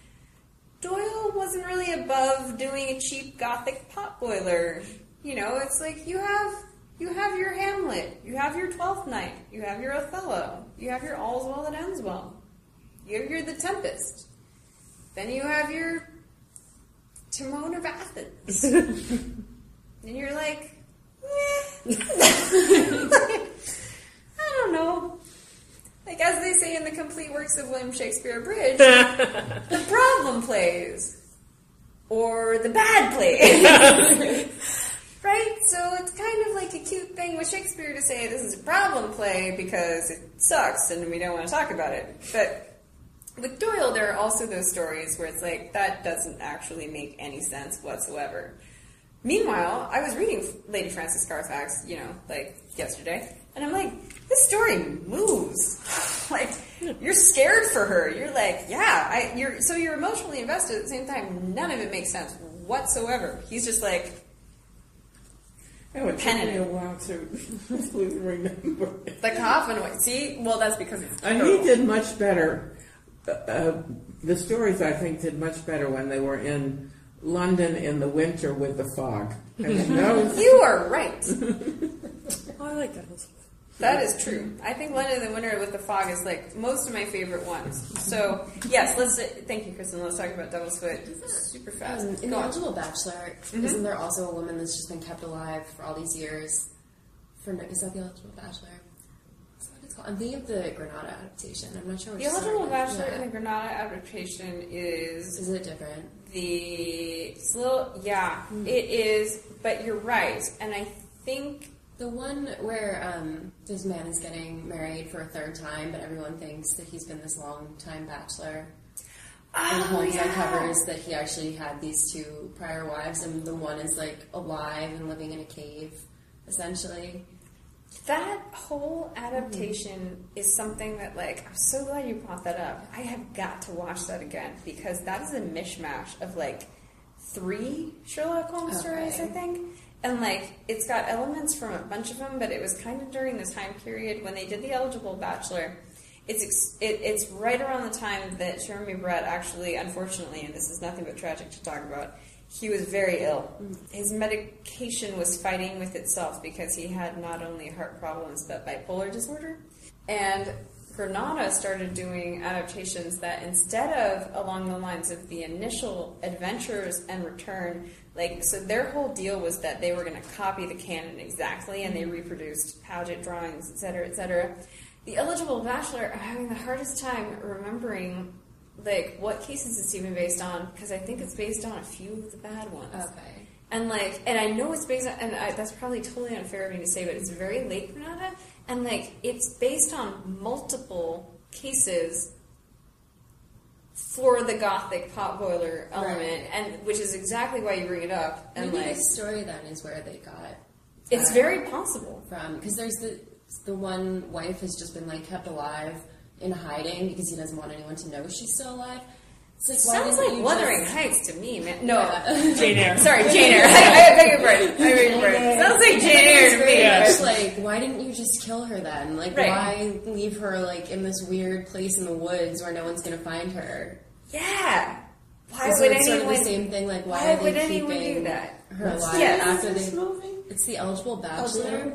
S2: Doyle wasn't really above doing a cheap Gothic potboiler. You know, it's like you have you have your Hamlet, you have your Twelfth Night, you have your Othello, you have your All's Well That Ends Well, you have your The Tempest, then you have your Timon of Athens, and you're like, eh. I don't know. Like, as they say in the complete works of William Shakespeare Abridged, the problem plays, or the bad plays, right? So it's kind of like a cute thing with Shakespeare to say this is a problem play because it sucks and we don't want to talk about it. But with Doyle, there are also those stories where it's like, that doesn't actually make any sense whatsoever. Meanwhile, I was reading Lady Frances Carfax, you know, like yesterday, and I'm like, this story moves. Like, you're scared for her. You're like, yeah, I, you're, so you're emotionally invested at the same time. None of it makes sense whatsoever. He's just like,
S3: it would take me a while to remember.
S2: The coffin, see? Well, that's because it's
S3: And he did much better. Uh, uh, the stories, I think, did much better when they were in London in the winter with the fog. And those,
S2: you are right.
S4: Oh, I like that.
S2: That is true. I think London in the winter with the fog is like most of my favorite ones. So yes, let's. Thank you, Kristen. Let's talk about Devil's Foot super fast.
S5: Um, in
S2: Go
S5: The
S2: on.
S5: Eligible Bachelor,
S2: Mm-hmm.
S5: isn't there also a woman that's just been kept alive for all these years? For no- is that The Eligible Bachelor? Is that what it's called? I'm thinking of the Granada adaptation. I'm not sure which
S2: The Eligible
S5: story.
S2: Bachelor
S5: Yeah.
S2: in the Granada adaptation is
S5: Is it different?
S2: the it's a little yeah it is, but you're right, and I think
S5: The one where um, this man is getting married for a third time, but everyone thinks that he's been this long-time bachelor. And
S2: Oh,
S5: Holmes
S2: yeah.
S5: uncovers that he actually had these two prior wives, and the one is, like, alive and living in a cave, essentially.
S2: That whole adaptation is something that, like, I'm so glad you brought that up. I have got to watch that again because that is a mishmash of, like, three Sherlock Holmes stories, I
S5: Okay.
S2: think. And, like, it's got elements from a bunch of them, but it was kind of during the time period when they did The Eligible Bachelor. It's ex- it, it's right around the time that Jeremy Brett actually, unfortunately, and this is nothing but tragic to talk about, he was very ill. His medication was fighting with itself because he had not only heart problems but bipolar disorder. And Granada started doing adaptations that instead of along the lines of the initial adventures and return, like, so their whole deal was that they were going to copy the canon exactly, and they reproduced Paget drawings, et cetera, et cetera. The Eligible Bachelor, I'm having the hardest time remembering, like, what cases it's even based on, because I think it's based on a few of the bad ones.
S5: Okay.
S2: And, like, and I know it's based on, and I, that's probably totally unfair of me to say, but it's very late Granada, and, like, it's based on multiple cases for the gothic potboiler element,
S5: Right.
S2: and which is exactly why you bring it up. And,
S5: Maybe
S2: like,
S5: this story, then, is where they got
S2: it's
S5: that
S2: very possible.
S5: from. Because there's the, the one wife has just been, like, kept alive in hiding because he doesn't want anyone to know she's still alive. It's like, why
S2: Sounds
S5: didn't
S2: like
S5: you
S2: Wuthering
S5: just...
S2: Heights to me, man. No,
S5: Yeah.
S4: Jane Eyre.
S2: sorry, Jane Eyre. I, I beg your pardon. I beg your pardon. Sounds like Jane Eyre
S5: It's
S2: to
S5: very
S2: me.
S4: Yeah.
S5: much like, why didn't you just kill her then? Like,
S2: Right.
S5: why leave her, like, in this weird place in the woods where no one's going to find her?
S2: Yeah. Why
S5: So
S2: would
S5: it's sort
S2: anyone?
S5: of the same thing, like, why,
S2: why
S5: are
S2: would
S5: they
S2: anyone
S5: keeping
S2: do that?
S5: her alive
S2: Yes.
S5: after
S6: This
S5: they...
S6: movie?
S5: It's The Eligible Bachelor.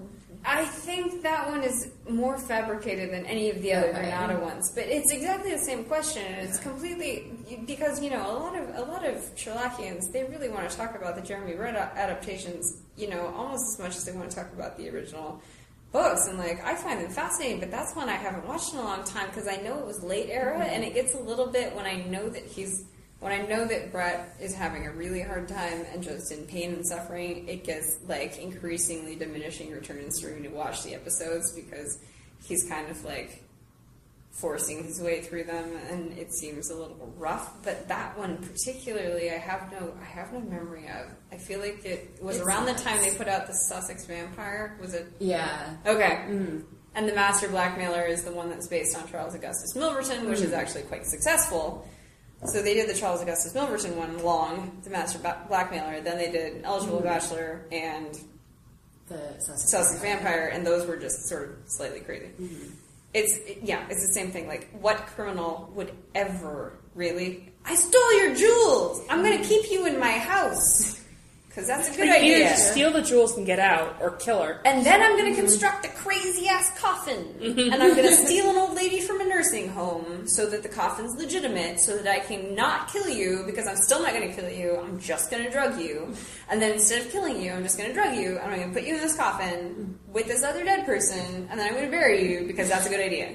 S2: I think that one is more fabricated than any of the other
S5: Okay.
S2: Granada ones, but it's exactly the same question. And it's completely because you know a lot of a lot of Sherlockians they really want to talk about the Jeremy Brett adaptations, you know, almost as much as they want to talk about the original books. And like I find them fascinating, but that's one I haven't watched in a long time because I know it was late era, and it gets a little bit when I know that he's. When I know that Brett is having a really hard time and just in pain and suffering, it gets like increasingly diminishing returns for me to watch the episodes because he's kind of like forcing his way through them, and it seems a little rough. But that one particularly, I have no, I have no memory of. I feel like it was
S5: It's
S2: around the
S5: nice.
S2: time they put out the Sussex Vampire. Was it?
S5: Yeah.
S2: Okay.
S5: Mm.
S2: And the Master Blackmailer is the one that's based on Charles Augustus Milverton, which is actually quite successful. So they did the Charles Augustus Milverton one long, the Master ba- Blackmailer. Then they did Eligible Bachelor and
S5: The Sussex,
S2: Sussex Vampire, and those were just sort of slightly crazy.
S5: Mm-hmm.
S2: It's it, yeah, it's the same thing. Like, what criminal would ever really? I stole your jewels. I'm going to keep you in my house because that's a good
S4: Like, either
S2: idea.
S4: just steal the jewels and get out, or kill her.
S2: And then I'm going to construct a crazy ass coffin. And I'm going to steal an old lady from a nursing home so that the coffin's legitimate, so that I can not kill you because I'm still not going to kill you. I'm just going to drug you. And then instead of killing you, I'm just going to drug you. And I'm going to put you in this coffin with this other dead person. And then I'm going to bury you because that's a good idea.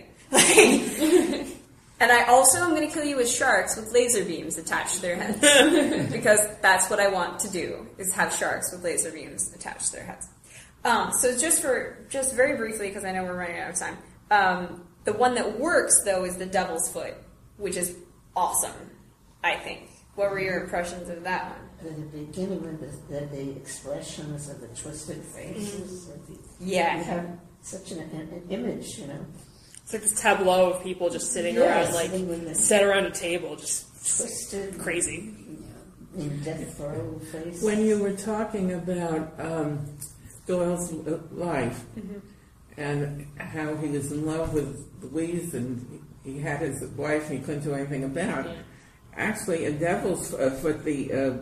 S2: Like, and I also am going to kill you with sharks with laser beams attached to their heads. Because that's what I want to do, is have sharks with laser beams attached to their heads. Um, so just for, just very briefly, because I know we're running out of time, um, the one that works, though, is the Devil's Foot, which is awesome, I think. What were your impressions of that one?
S6: At the beginning, when the, the, the expressions of the twisted faces, of the,
S2: Yeah.
S6: you have such an, an, an image, you know,
S4: It's like this tableau of people just sitting
S6: Yes,
S4: around, like,
S6: sitting with the-
S4: set around a table, just
S6: twisted,
S4: crazy.
S6: in death row face.
S3: When you were talking about um, Doyle's life and how he was in love with Louise and he had his wife and he couldn't do anything about it. Actually, a Devil's uh, Foot, the uh,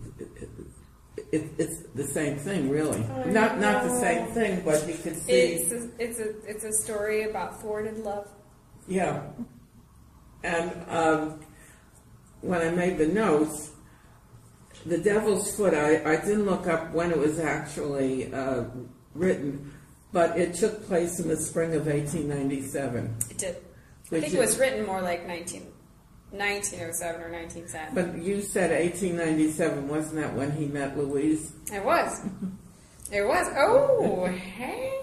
S3: it, it's the same thing, really.
S2: I
S3: not not the
S2: know.
S3: same thing, but you could see.
S2: It's a, it's a it's a story about thwarted love.
S3: Yeah. And um, when I made the notes, the Devil's Foot, I, I didn't look up when it was actually uh, written, but it took place in the spring of eighteen ninety-seven.
S2: It did. I
S3: Which
S2: think it was
S3: is-
S2: written more like nineteen, nineteen oh seven or nineteen ten.
S3: But you said eighteen ninety-seven, wasn't that when he met Louise?
S2: It was. It was. Oh, hey,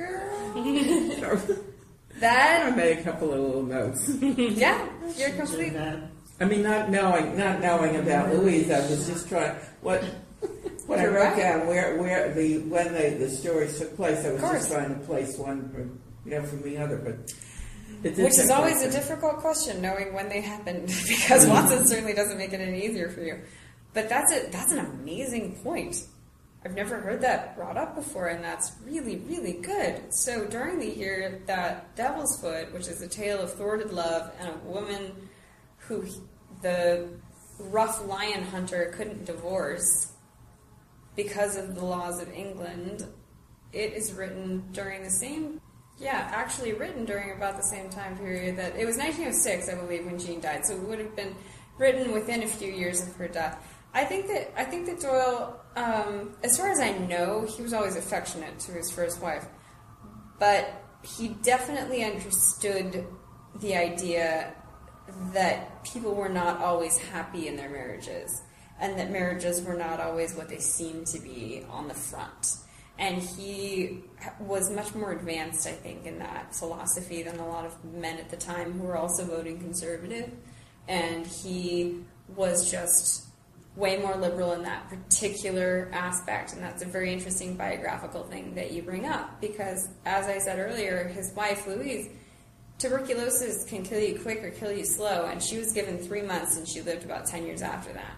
S2: girl. That.
S3: I made a couple of little notes.
S2: Yeah, you're complete.
S3: I mean, not knowing, not knowing about Louise, I was just trying. What, what I
S2: You're
S3: wrote
S2: right.
S3: down, where, where the when they, the stories took place, I was
S2: Of
S3: just
S2: course.
S3: trying to place one from, you know, from the other, but it did
S2: Which is
S3: take
S2: always
S3: place.
S2: a difficult question, knowing when they happened, because Watson certainly doesn't make it any easier for you. But that's a that's an amazing point. I've never heard that brought up before, and that's really, really good. So during the year that Devil's Foot, which is a tale of thwarted love and a woman who he- the rough lion hunter couldn't divorce because of the laws of England, it is written during the same, yeah, actually written during about the same time period that, it was nineteen oh six, I believe, when Jean died, so it would have been written within a few years of her death. I think that I think that Doyle, um, as far as I know, he was always affectionate to his first wife, but he definitely understood the idea that people were not always happy in their marriages, and that marriages were not always what they seemed to be on the front. And he was much more advanced, I think, in that philosophy than a lot of men at the time who were also voting conservative. And he was just way more liberal in that particular aspect, and that's a very interesting biographical thing that you bring up, because, as I said earlier, his wife, Louise, tuberculosis can kill you quick or kill you slow, and she was given three months, and she lived about ten years after that.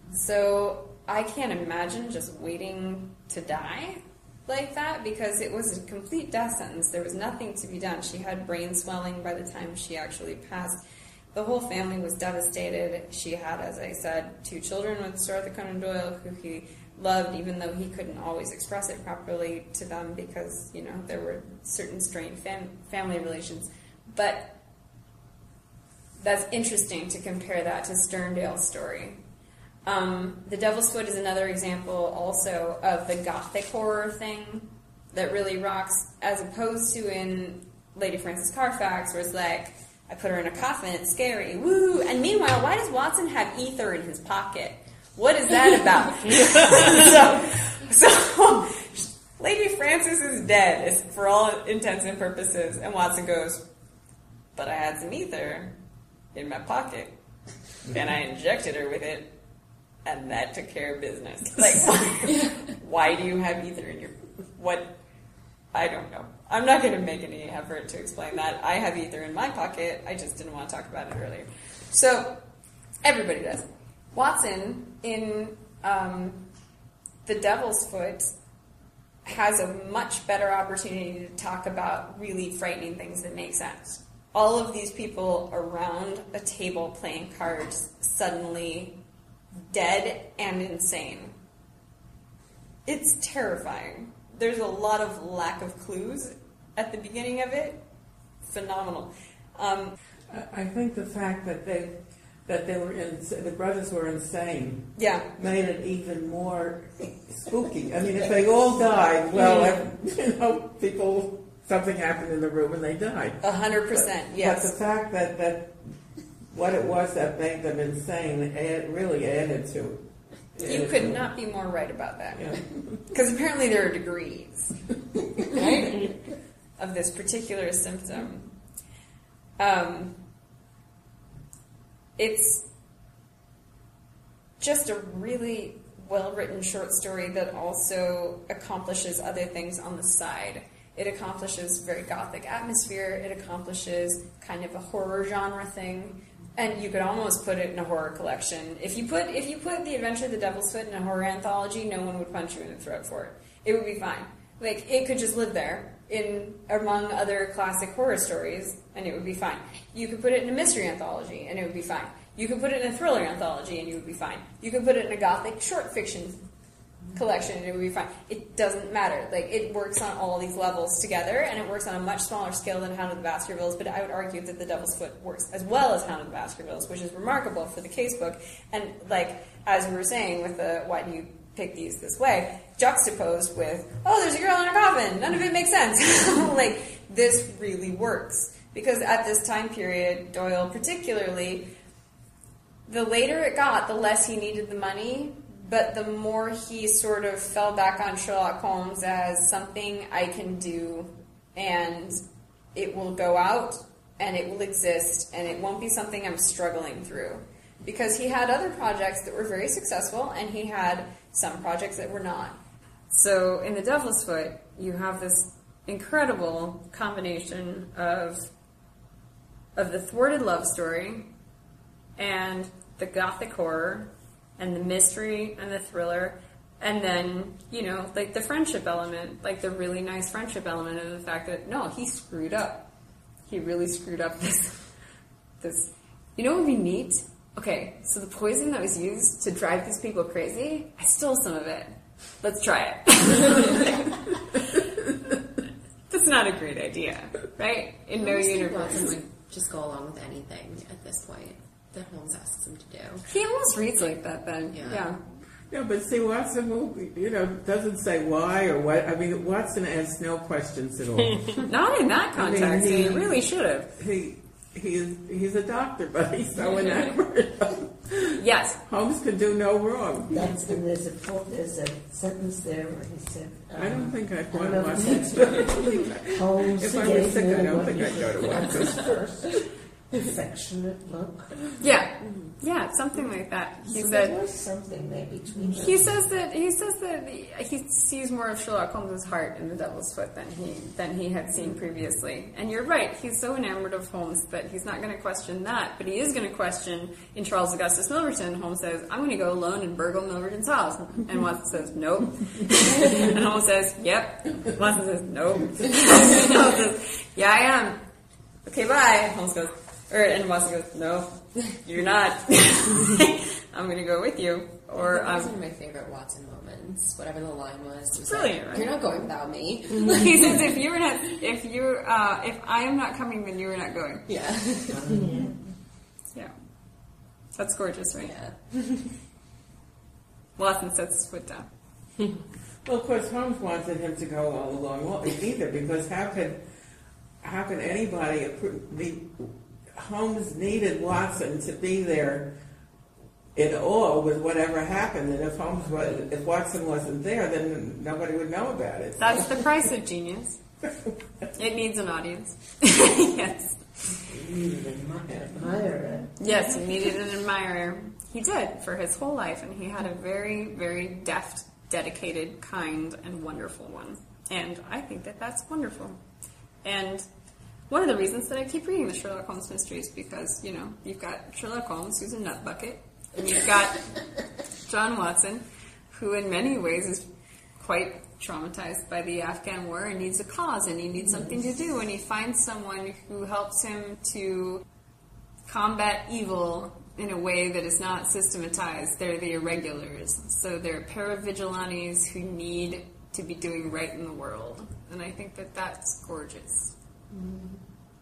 S2: So I can't imagine just waiting to die like that, because it was a complete death sentence. There was nothing to be done. She had brain swelling by the time she actually passed. The whole family was devastated. She had, as I said, two children with Sir Arthur Conan Doyle, who he loved, even though he couldn't always express it properly to them because, you know, there were certain strained fam- family relations. But that's interesting to compare that to Sterndale's story. Um, the Devil's Foot is another example also of the gothic horror thing that really rocks, as opposed to in Lady Frances Carfax, where it's like, I put her in a coffin, it's scary, woo! And meanwhile, why does Watson have ether in his pocket? What is that about? so, so, Lady Frances is dead, for all intents and purposes, and Watson goes, but I had some ether in my pocket, and I injected her with it, and that took care of business. Like, why, why do you have ether in your... What... I don't know. I'm not going to make any effort to explain that. I have ether in my pocket. I just didn't want to talk about it earlier. So, everybody does. Watson, in um, The Devil's Foot, has a much better opportunity to talk about really frightening things that make sense. All of these people around a table playing cards suddenly dead and insane. It's terrifying. There's a lot of lack of clues at the beginning of it. Phenomenal. Um,
S3: I I think the fact that they that they were in, the brothers were insane,
S2: yeah.
S3: made it even more spooky. I mean, if they all died, well,
S2: Mm.
S3: you know, people, something happened in the room and they died.
S2: A hundred percent,
S3: But
S2: yes.
S3: the fact that, that what it was that made them insane add, really added to it.
S2: You
S3: Added
S2: could
S3: to it.
S2: not be more right about that.
S3: Yeah.
S2: Because apparently there are degrees, right, of this particular symptom. Um, it's just a really well-written short story that also accomplishes other things on the side. It accomplishes very gothic atmosphere. It accomplishes kind of a horror genre thing. And you could almost put it in a horror collection. If you put if you put The Adventure of the Devil's Foot in a horror anthology, no one would punch you in the throat for it. It would be fine. Like, it could just live there in among other classic horror stories, and it would be fine. You could put it in a mystery anthology, and it would be fine. You could put it in a thriller anthology, and you would be fine. You could put it in a gothic short fiction collection, and it would be fine. It doesn't matter. Like, it works on all these levels together, and it works on a much smaller scale than Hound of the Baskervilles, but I would argue that The Devil's Foot works as well as Hound of the Baskervilles, which is remarkable for the case book. And, like, as we were saying with the why do you pick these this way, juxtaposed with, oh, there's a girl in a coffin, none of it makes sense. Like, this really works. Because at this time period, Doyle particularly, the later it got, the less he needed the money, but the more he sort of fell back on Sherlock Holmes as something I can do, and it will go out, and it will exist, and it won't be something I'm struggling through. Because he had other projects that were very successful, and he had some projects that were not. So in The Devil's Foot, you have this incredible combination of of the thwarted love story and the gothic horror and the mystery and the thriller, and then, you know, like the friendship element, like the really nice friendship element of the fact that, no, he screwed up. He really screwed up this, this, you know what would be neat? Okay, so the poison that was used to drive these people crazy, I stole some of it. Let's try it. That's not a great idea, right? In no universe.
S5: Watson would just go along with anything at this point that Holmes asks him to do.
S2: He almost reads like that then.
S5: Yeah.
S2: yeah.
S3: No, but see, Watson, will, you know, doesn't say why or what. I mean, Watson asks no questions at all.
S2: Not in that
S3: I mean,
S2: context.
S3: he-
S2: he really should have.
S3: he he is he's a doctor, but he's so enamored.
S2: Yes.
S3: Holmes can do no wrong.
S6: That's, and there's a quote, there's a sentence there where he said, um,
S3: I don't think I'd
S6: one
S3: want
S6: of
S3: Watson.
S6: Holmes
S3: If I
S6: gave
S3: was sick,
S6: me
S3: I don't
S6: what
S3: think
S6: you
S3: I'd go to
S6: thought
S3: Watson.
S6: was first affectionate look.
S2: Yeah. Yeah, something like that. He
S6: So there
S2: said.
S6: was something there between them.
S2: He says that he says that he sees more of Sherlock Holmes' heart in The Devil's Foot than he than he had seen previously. And you're right, he's so enamored of Holmes that he's not going to question that, but he is going to question in Charles Augustus Milverton. Holmes says, "I'm going to go alone and burgle Milverton's house," and Watson says, "Nope," and Holmes says, "Yep." Watson says, "Nope." Holmes says, "Yeah, I am." Okay, bye. Holmes goes, or and Watson goes, "No, you're not." I'm going to go with you. Or
S5: that was
S2: um,
S5: one of my favorite Watson moments. Whatever the line was, it was
S2: Brilliant,
S5: like,
S2: right?
S5: "You're not going without me."
S2: he says, "If you're not, if you're, uh, if I am not coming, then you are not going."
S5: Yeah,
S6: Yeah.
S2: Yeah, that's gorgeous, right?
S5: yeah.
S2: Watson sets his foot down.
S3: Well, of course, Holmes wanted him to go all along well, either, because how could how could anybody approve the Holmes needed Watson to be there in awe with whatever happened, and if Holmes was, if Watson wasn't there, then nobody would know about it.
S2: That's the price of genius. It needs an audience. Yes,
S6: You needed an admi- admirer.
S2: yes, he needed an admirer. He did for his whole life, and he had a very, very deft, dedicated, kind, and wonderful one. And I think that that's wonderful. And one of the reasons that I keep reading the Sherlock Holmes mysteries, because, you know, you've got Sherlock Holmes, who's a nut bucket, and you've got John Watson, who in many ways is quite traumatized by the Afghan war and needs a cause, and he needs something to do, and he finds someone who helps him to combat evil in a way that is not systematized. They're the irregulars. So they're paravigilantes who need to be doing right in the world. And I think that that's gorgeous. Mm-hmm.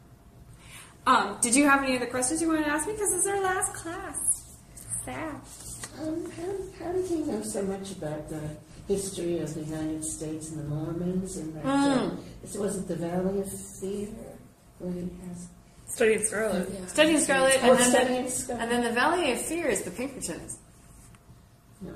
S2: Um, did you have any other questions you wanted to ask me? Because it's our last class. Sad.
S6: Um, how, how did he know so much about the history of the United States and the Mormons? And that,
S2: Mm.
S6: uh, it wasn't the Valley of Fear where he has
S4: Studying Scarlet.
S5: Yeah.
S2: Studying Scarlet,
S6: Oh,
S2: and then,
S6: Studying
S2: the,
S6: Scarlet.
S2: and then the Valley of Fear is the Pinkertons.
S6: No.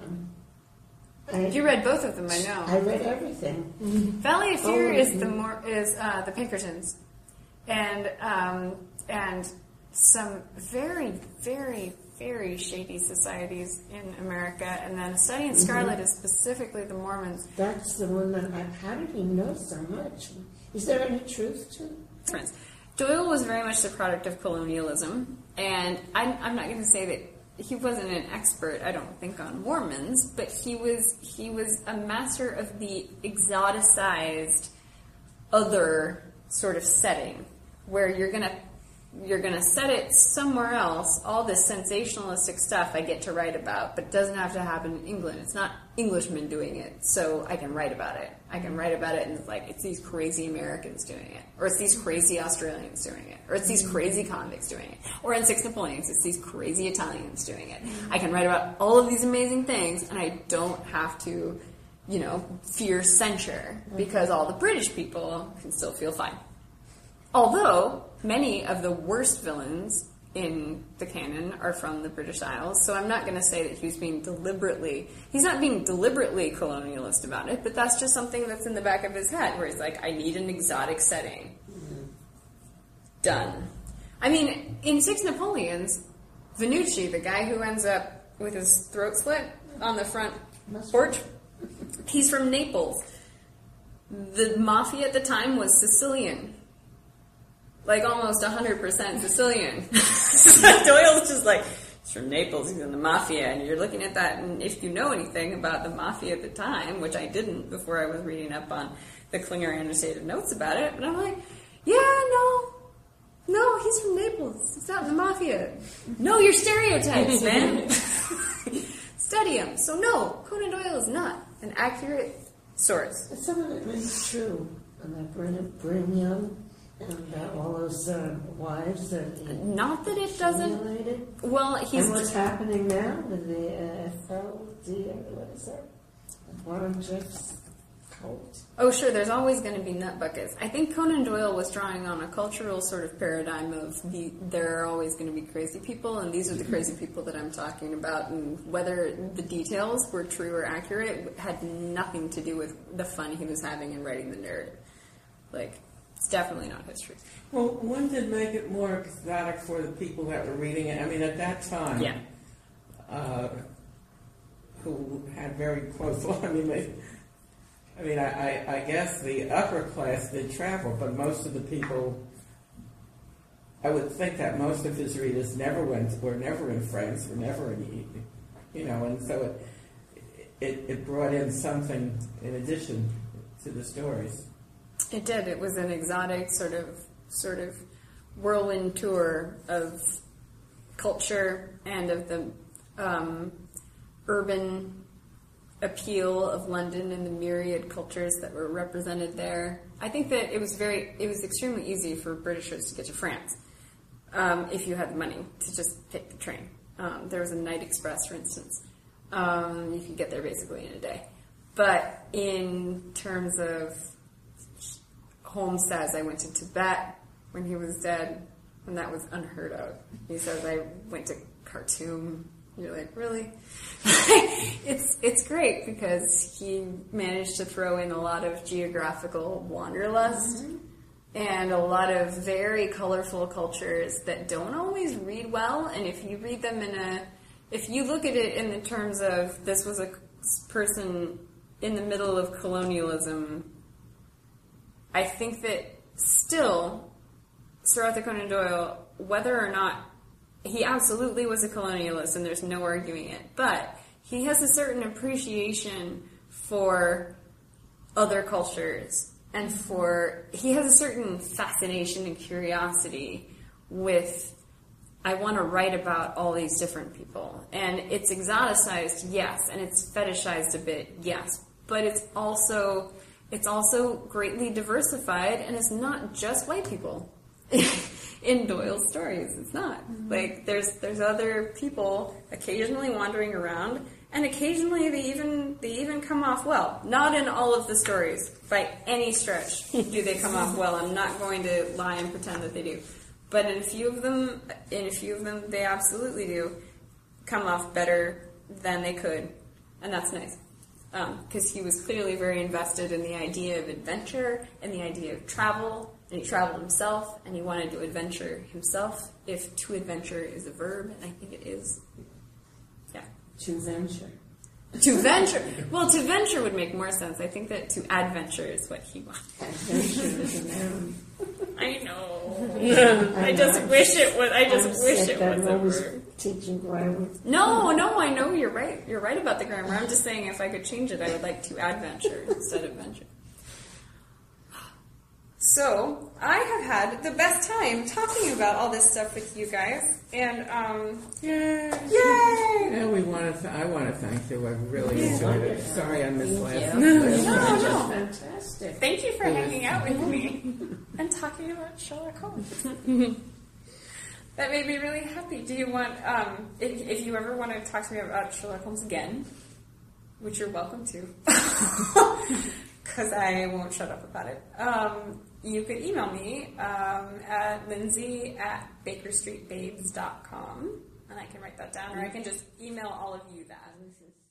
S6: I,
S2: You read both of them, I know.
S6: I read everything.
S2: Valley of Fear
S6: Oh,
S2: is the
S6: mhm.
S2: more is uh, the Pinkertons, and um, and some very very very shady societies in America, and then Study in Scarlet is specifically the Mormons.
S6: That's the one that I, how did he know so much? Is there any truth to it?
S2: Friends, Doyle was very much the product of colonialism, and I'm, I'm not going to say that he wasn't an expert, I don't think, on Mormons, but he was he was a master of the exoticized other sort of setting, where you're gonna you're gonna set it somewhere else. All this sensationalistic stuff I get to write about, but it doesn't have to happen in England. It's not Englishmen doing it, so I can write about it. I can write about it, and it's like it's these crazy Americans doing it, or it's these crazy Australians doing it, or it's these crazy convicts doing it, or in Six Napoleons, it's these crazy Italians doing it. I can write about all of these amazing things, and I don't have to, you know, fear censure, because all the British people can still feel fine. Although many of the worst villains in the canon are from the British Isles, so I'm not going to say that he was being deliberately, he's not being deliberately colonialist about it, but that's just something that's in the back of his head, where he's like, I need an exotic setting. Mm-hmm. Done. I mean, in Six Napoleons, Venucci, the guy who ends up with his throat slit on the front porch, he's from Naples. The mafia at the time was Sicilian. Like almost one hundred percent Sicilian. Doyle's just like, he's from Naples, he's in the mafia, and you're looking at that, and if you know anything about the mafia at the time, which I didn't before I was reading up on the Klinger annotated notes about it, but I'm like, yeah, no, no, he's from Naples, he's not in the mafia. No, you're stereotypes, man. Study him. So no, Conan Doyle is not an accurate source.
S6: Some of it is true, and that Brennan Brignon, and uh, all those uh, wives that he
S2: Not that it doesn't.
S6: accumulated.
S2: Well, he's
S6: And what's happening now with the uh, F L D, what is that? Warren Jeff's cult.
S2: Oh, sure, there's always going to be nut buckets. I think Conan Doyle was drawing on a cultural sort of paradigm of the, there are always going to be crazy people, and these are the crazy people that I'm talking about, and whether the details were true or accurate had nothing to do with the fun he was having in writing the narrative. Like, it's definitely not history.
S3: Well, one did make it more exotic for the people that were reading it. I mean, at that time,
S2: Yeah.
S3: uh, who had very close, I mean, they, I mean, I, I, I guess the upper class did travel, but most of the people, I would think that most of his readers never went, were never in France, were never in, you know, and so it, it, it brought in something in addition to the stories.
S2: It did. It was an exotic sort of sort of whirlwind tour of culture and of the um, urban appeal of London and the myriad cultures that were represented there. I think that it was very, it was extremely easy for Britishers to get to France um, if you had the money to just take the train. Um, there was a night express, for instance. Um, you could get there basically in a day. But in terms of Holmes says, I went to Tibet when he was dead, and that was unheard of. He says, I went to Khartoum. You're like, really? it's it's great because he managed to throw in a lot of geographical wanderlust mm-hmm. and a lot of very colorful cultures that don't always read well. And if you read them in a, if you look at it in the terms of this was a person in the middle of colonialism, I think that still, Sir Arthur Conan Doyle, whether or not he absolutely was a colonialist, and there's no arguing it, but he has a certain appreciation for other cultures, and for, he has a certain fascination and curiosity with, I want to write about all these different people. And it's exoticized, yes, and it's fetishized a bit, yes, but it's also... It's also greatly diversified, and it's not just white people in Doyle's stories. It's not. Mm-hmm. Like, there's there's other people occasionally wandering around, and occasionally they even they even come off well. Not in all of the stories, by any stretch, do they come off well. I'm not going to lie and pretend that they do. But in a few of them, in a few of them, they absolutely do come off better than they could, and that's nice. Because um, he was clearly very invested in the idea of adventure and the idea of travel, and he traveled himself, and he wanted to adventure himself, if to adventure is a verb, and I think it is. Yeah.
S6: To venture.
S2: To venture. Well, to venture would make more sense. I think that to adventure is what he wanted.
S6: Adventure is a noun.
S2: I know. I just wish it was. I just
S6: I'm
S2: wish it
S6: I'm
S2: was a
S6: always
S2: verb.
S6: teaching grammar.
S2: No, no, I know you're right. You're right about the grammar. I'm just saying if I could change it, I would like to adventure instead of venture. So, I have had the best time talking about all this stuff with you guys. And, um,
S3: yay!
S2: Yay!
S3: Yeah, we want to. I want to thank you. I really yeah. enjoyed it. Sorry I missed last
S6: no,
S3: night.
S2: No, no.
S6: Fantastic.
S2: Thank you for hanging out with me and talking about Sherlock Holmes. That made me really happy. Do you want, um, if, if you ever want to talk to me about Sherlock Holmes again, which you're welcome to, because I won't shut up about it. Um, you could email me um, at lindsay at baker street babes dot com, and I can write that down, or I can just email all of you that.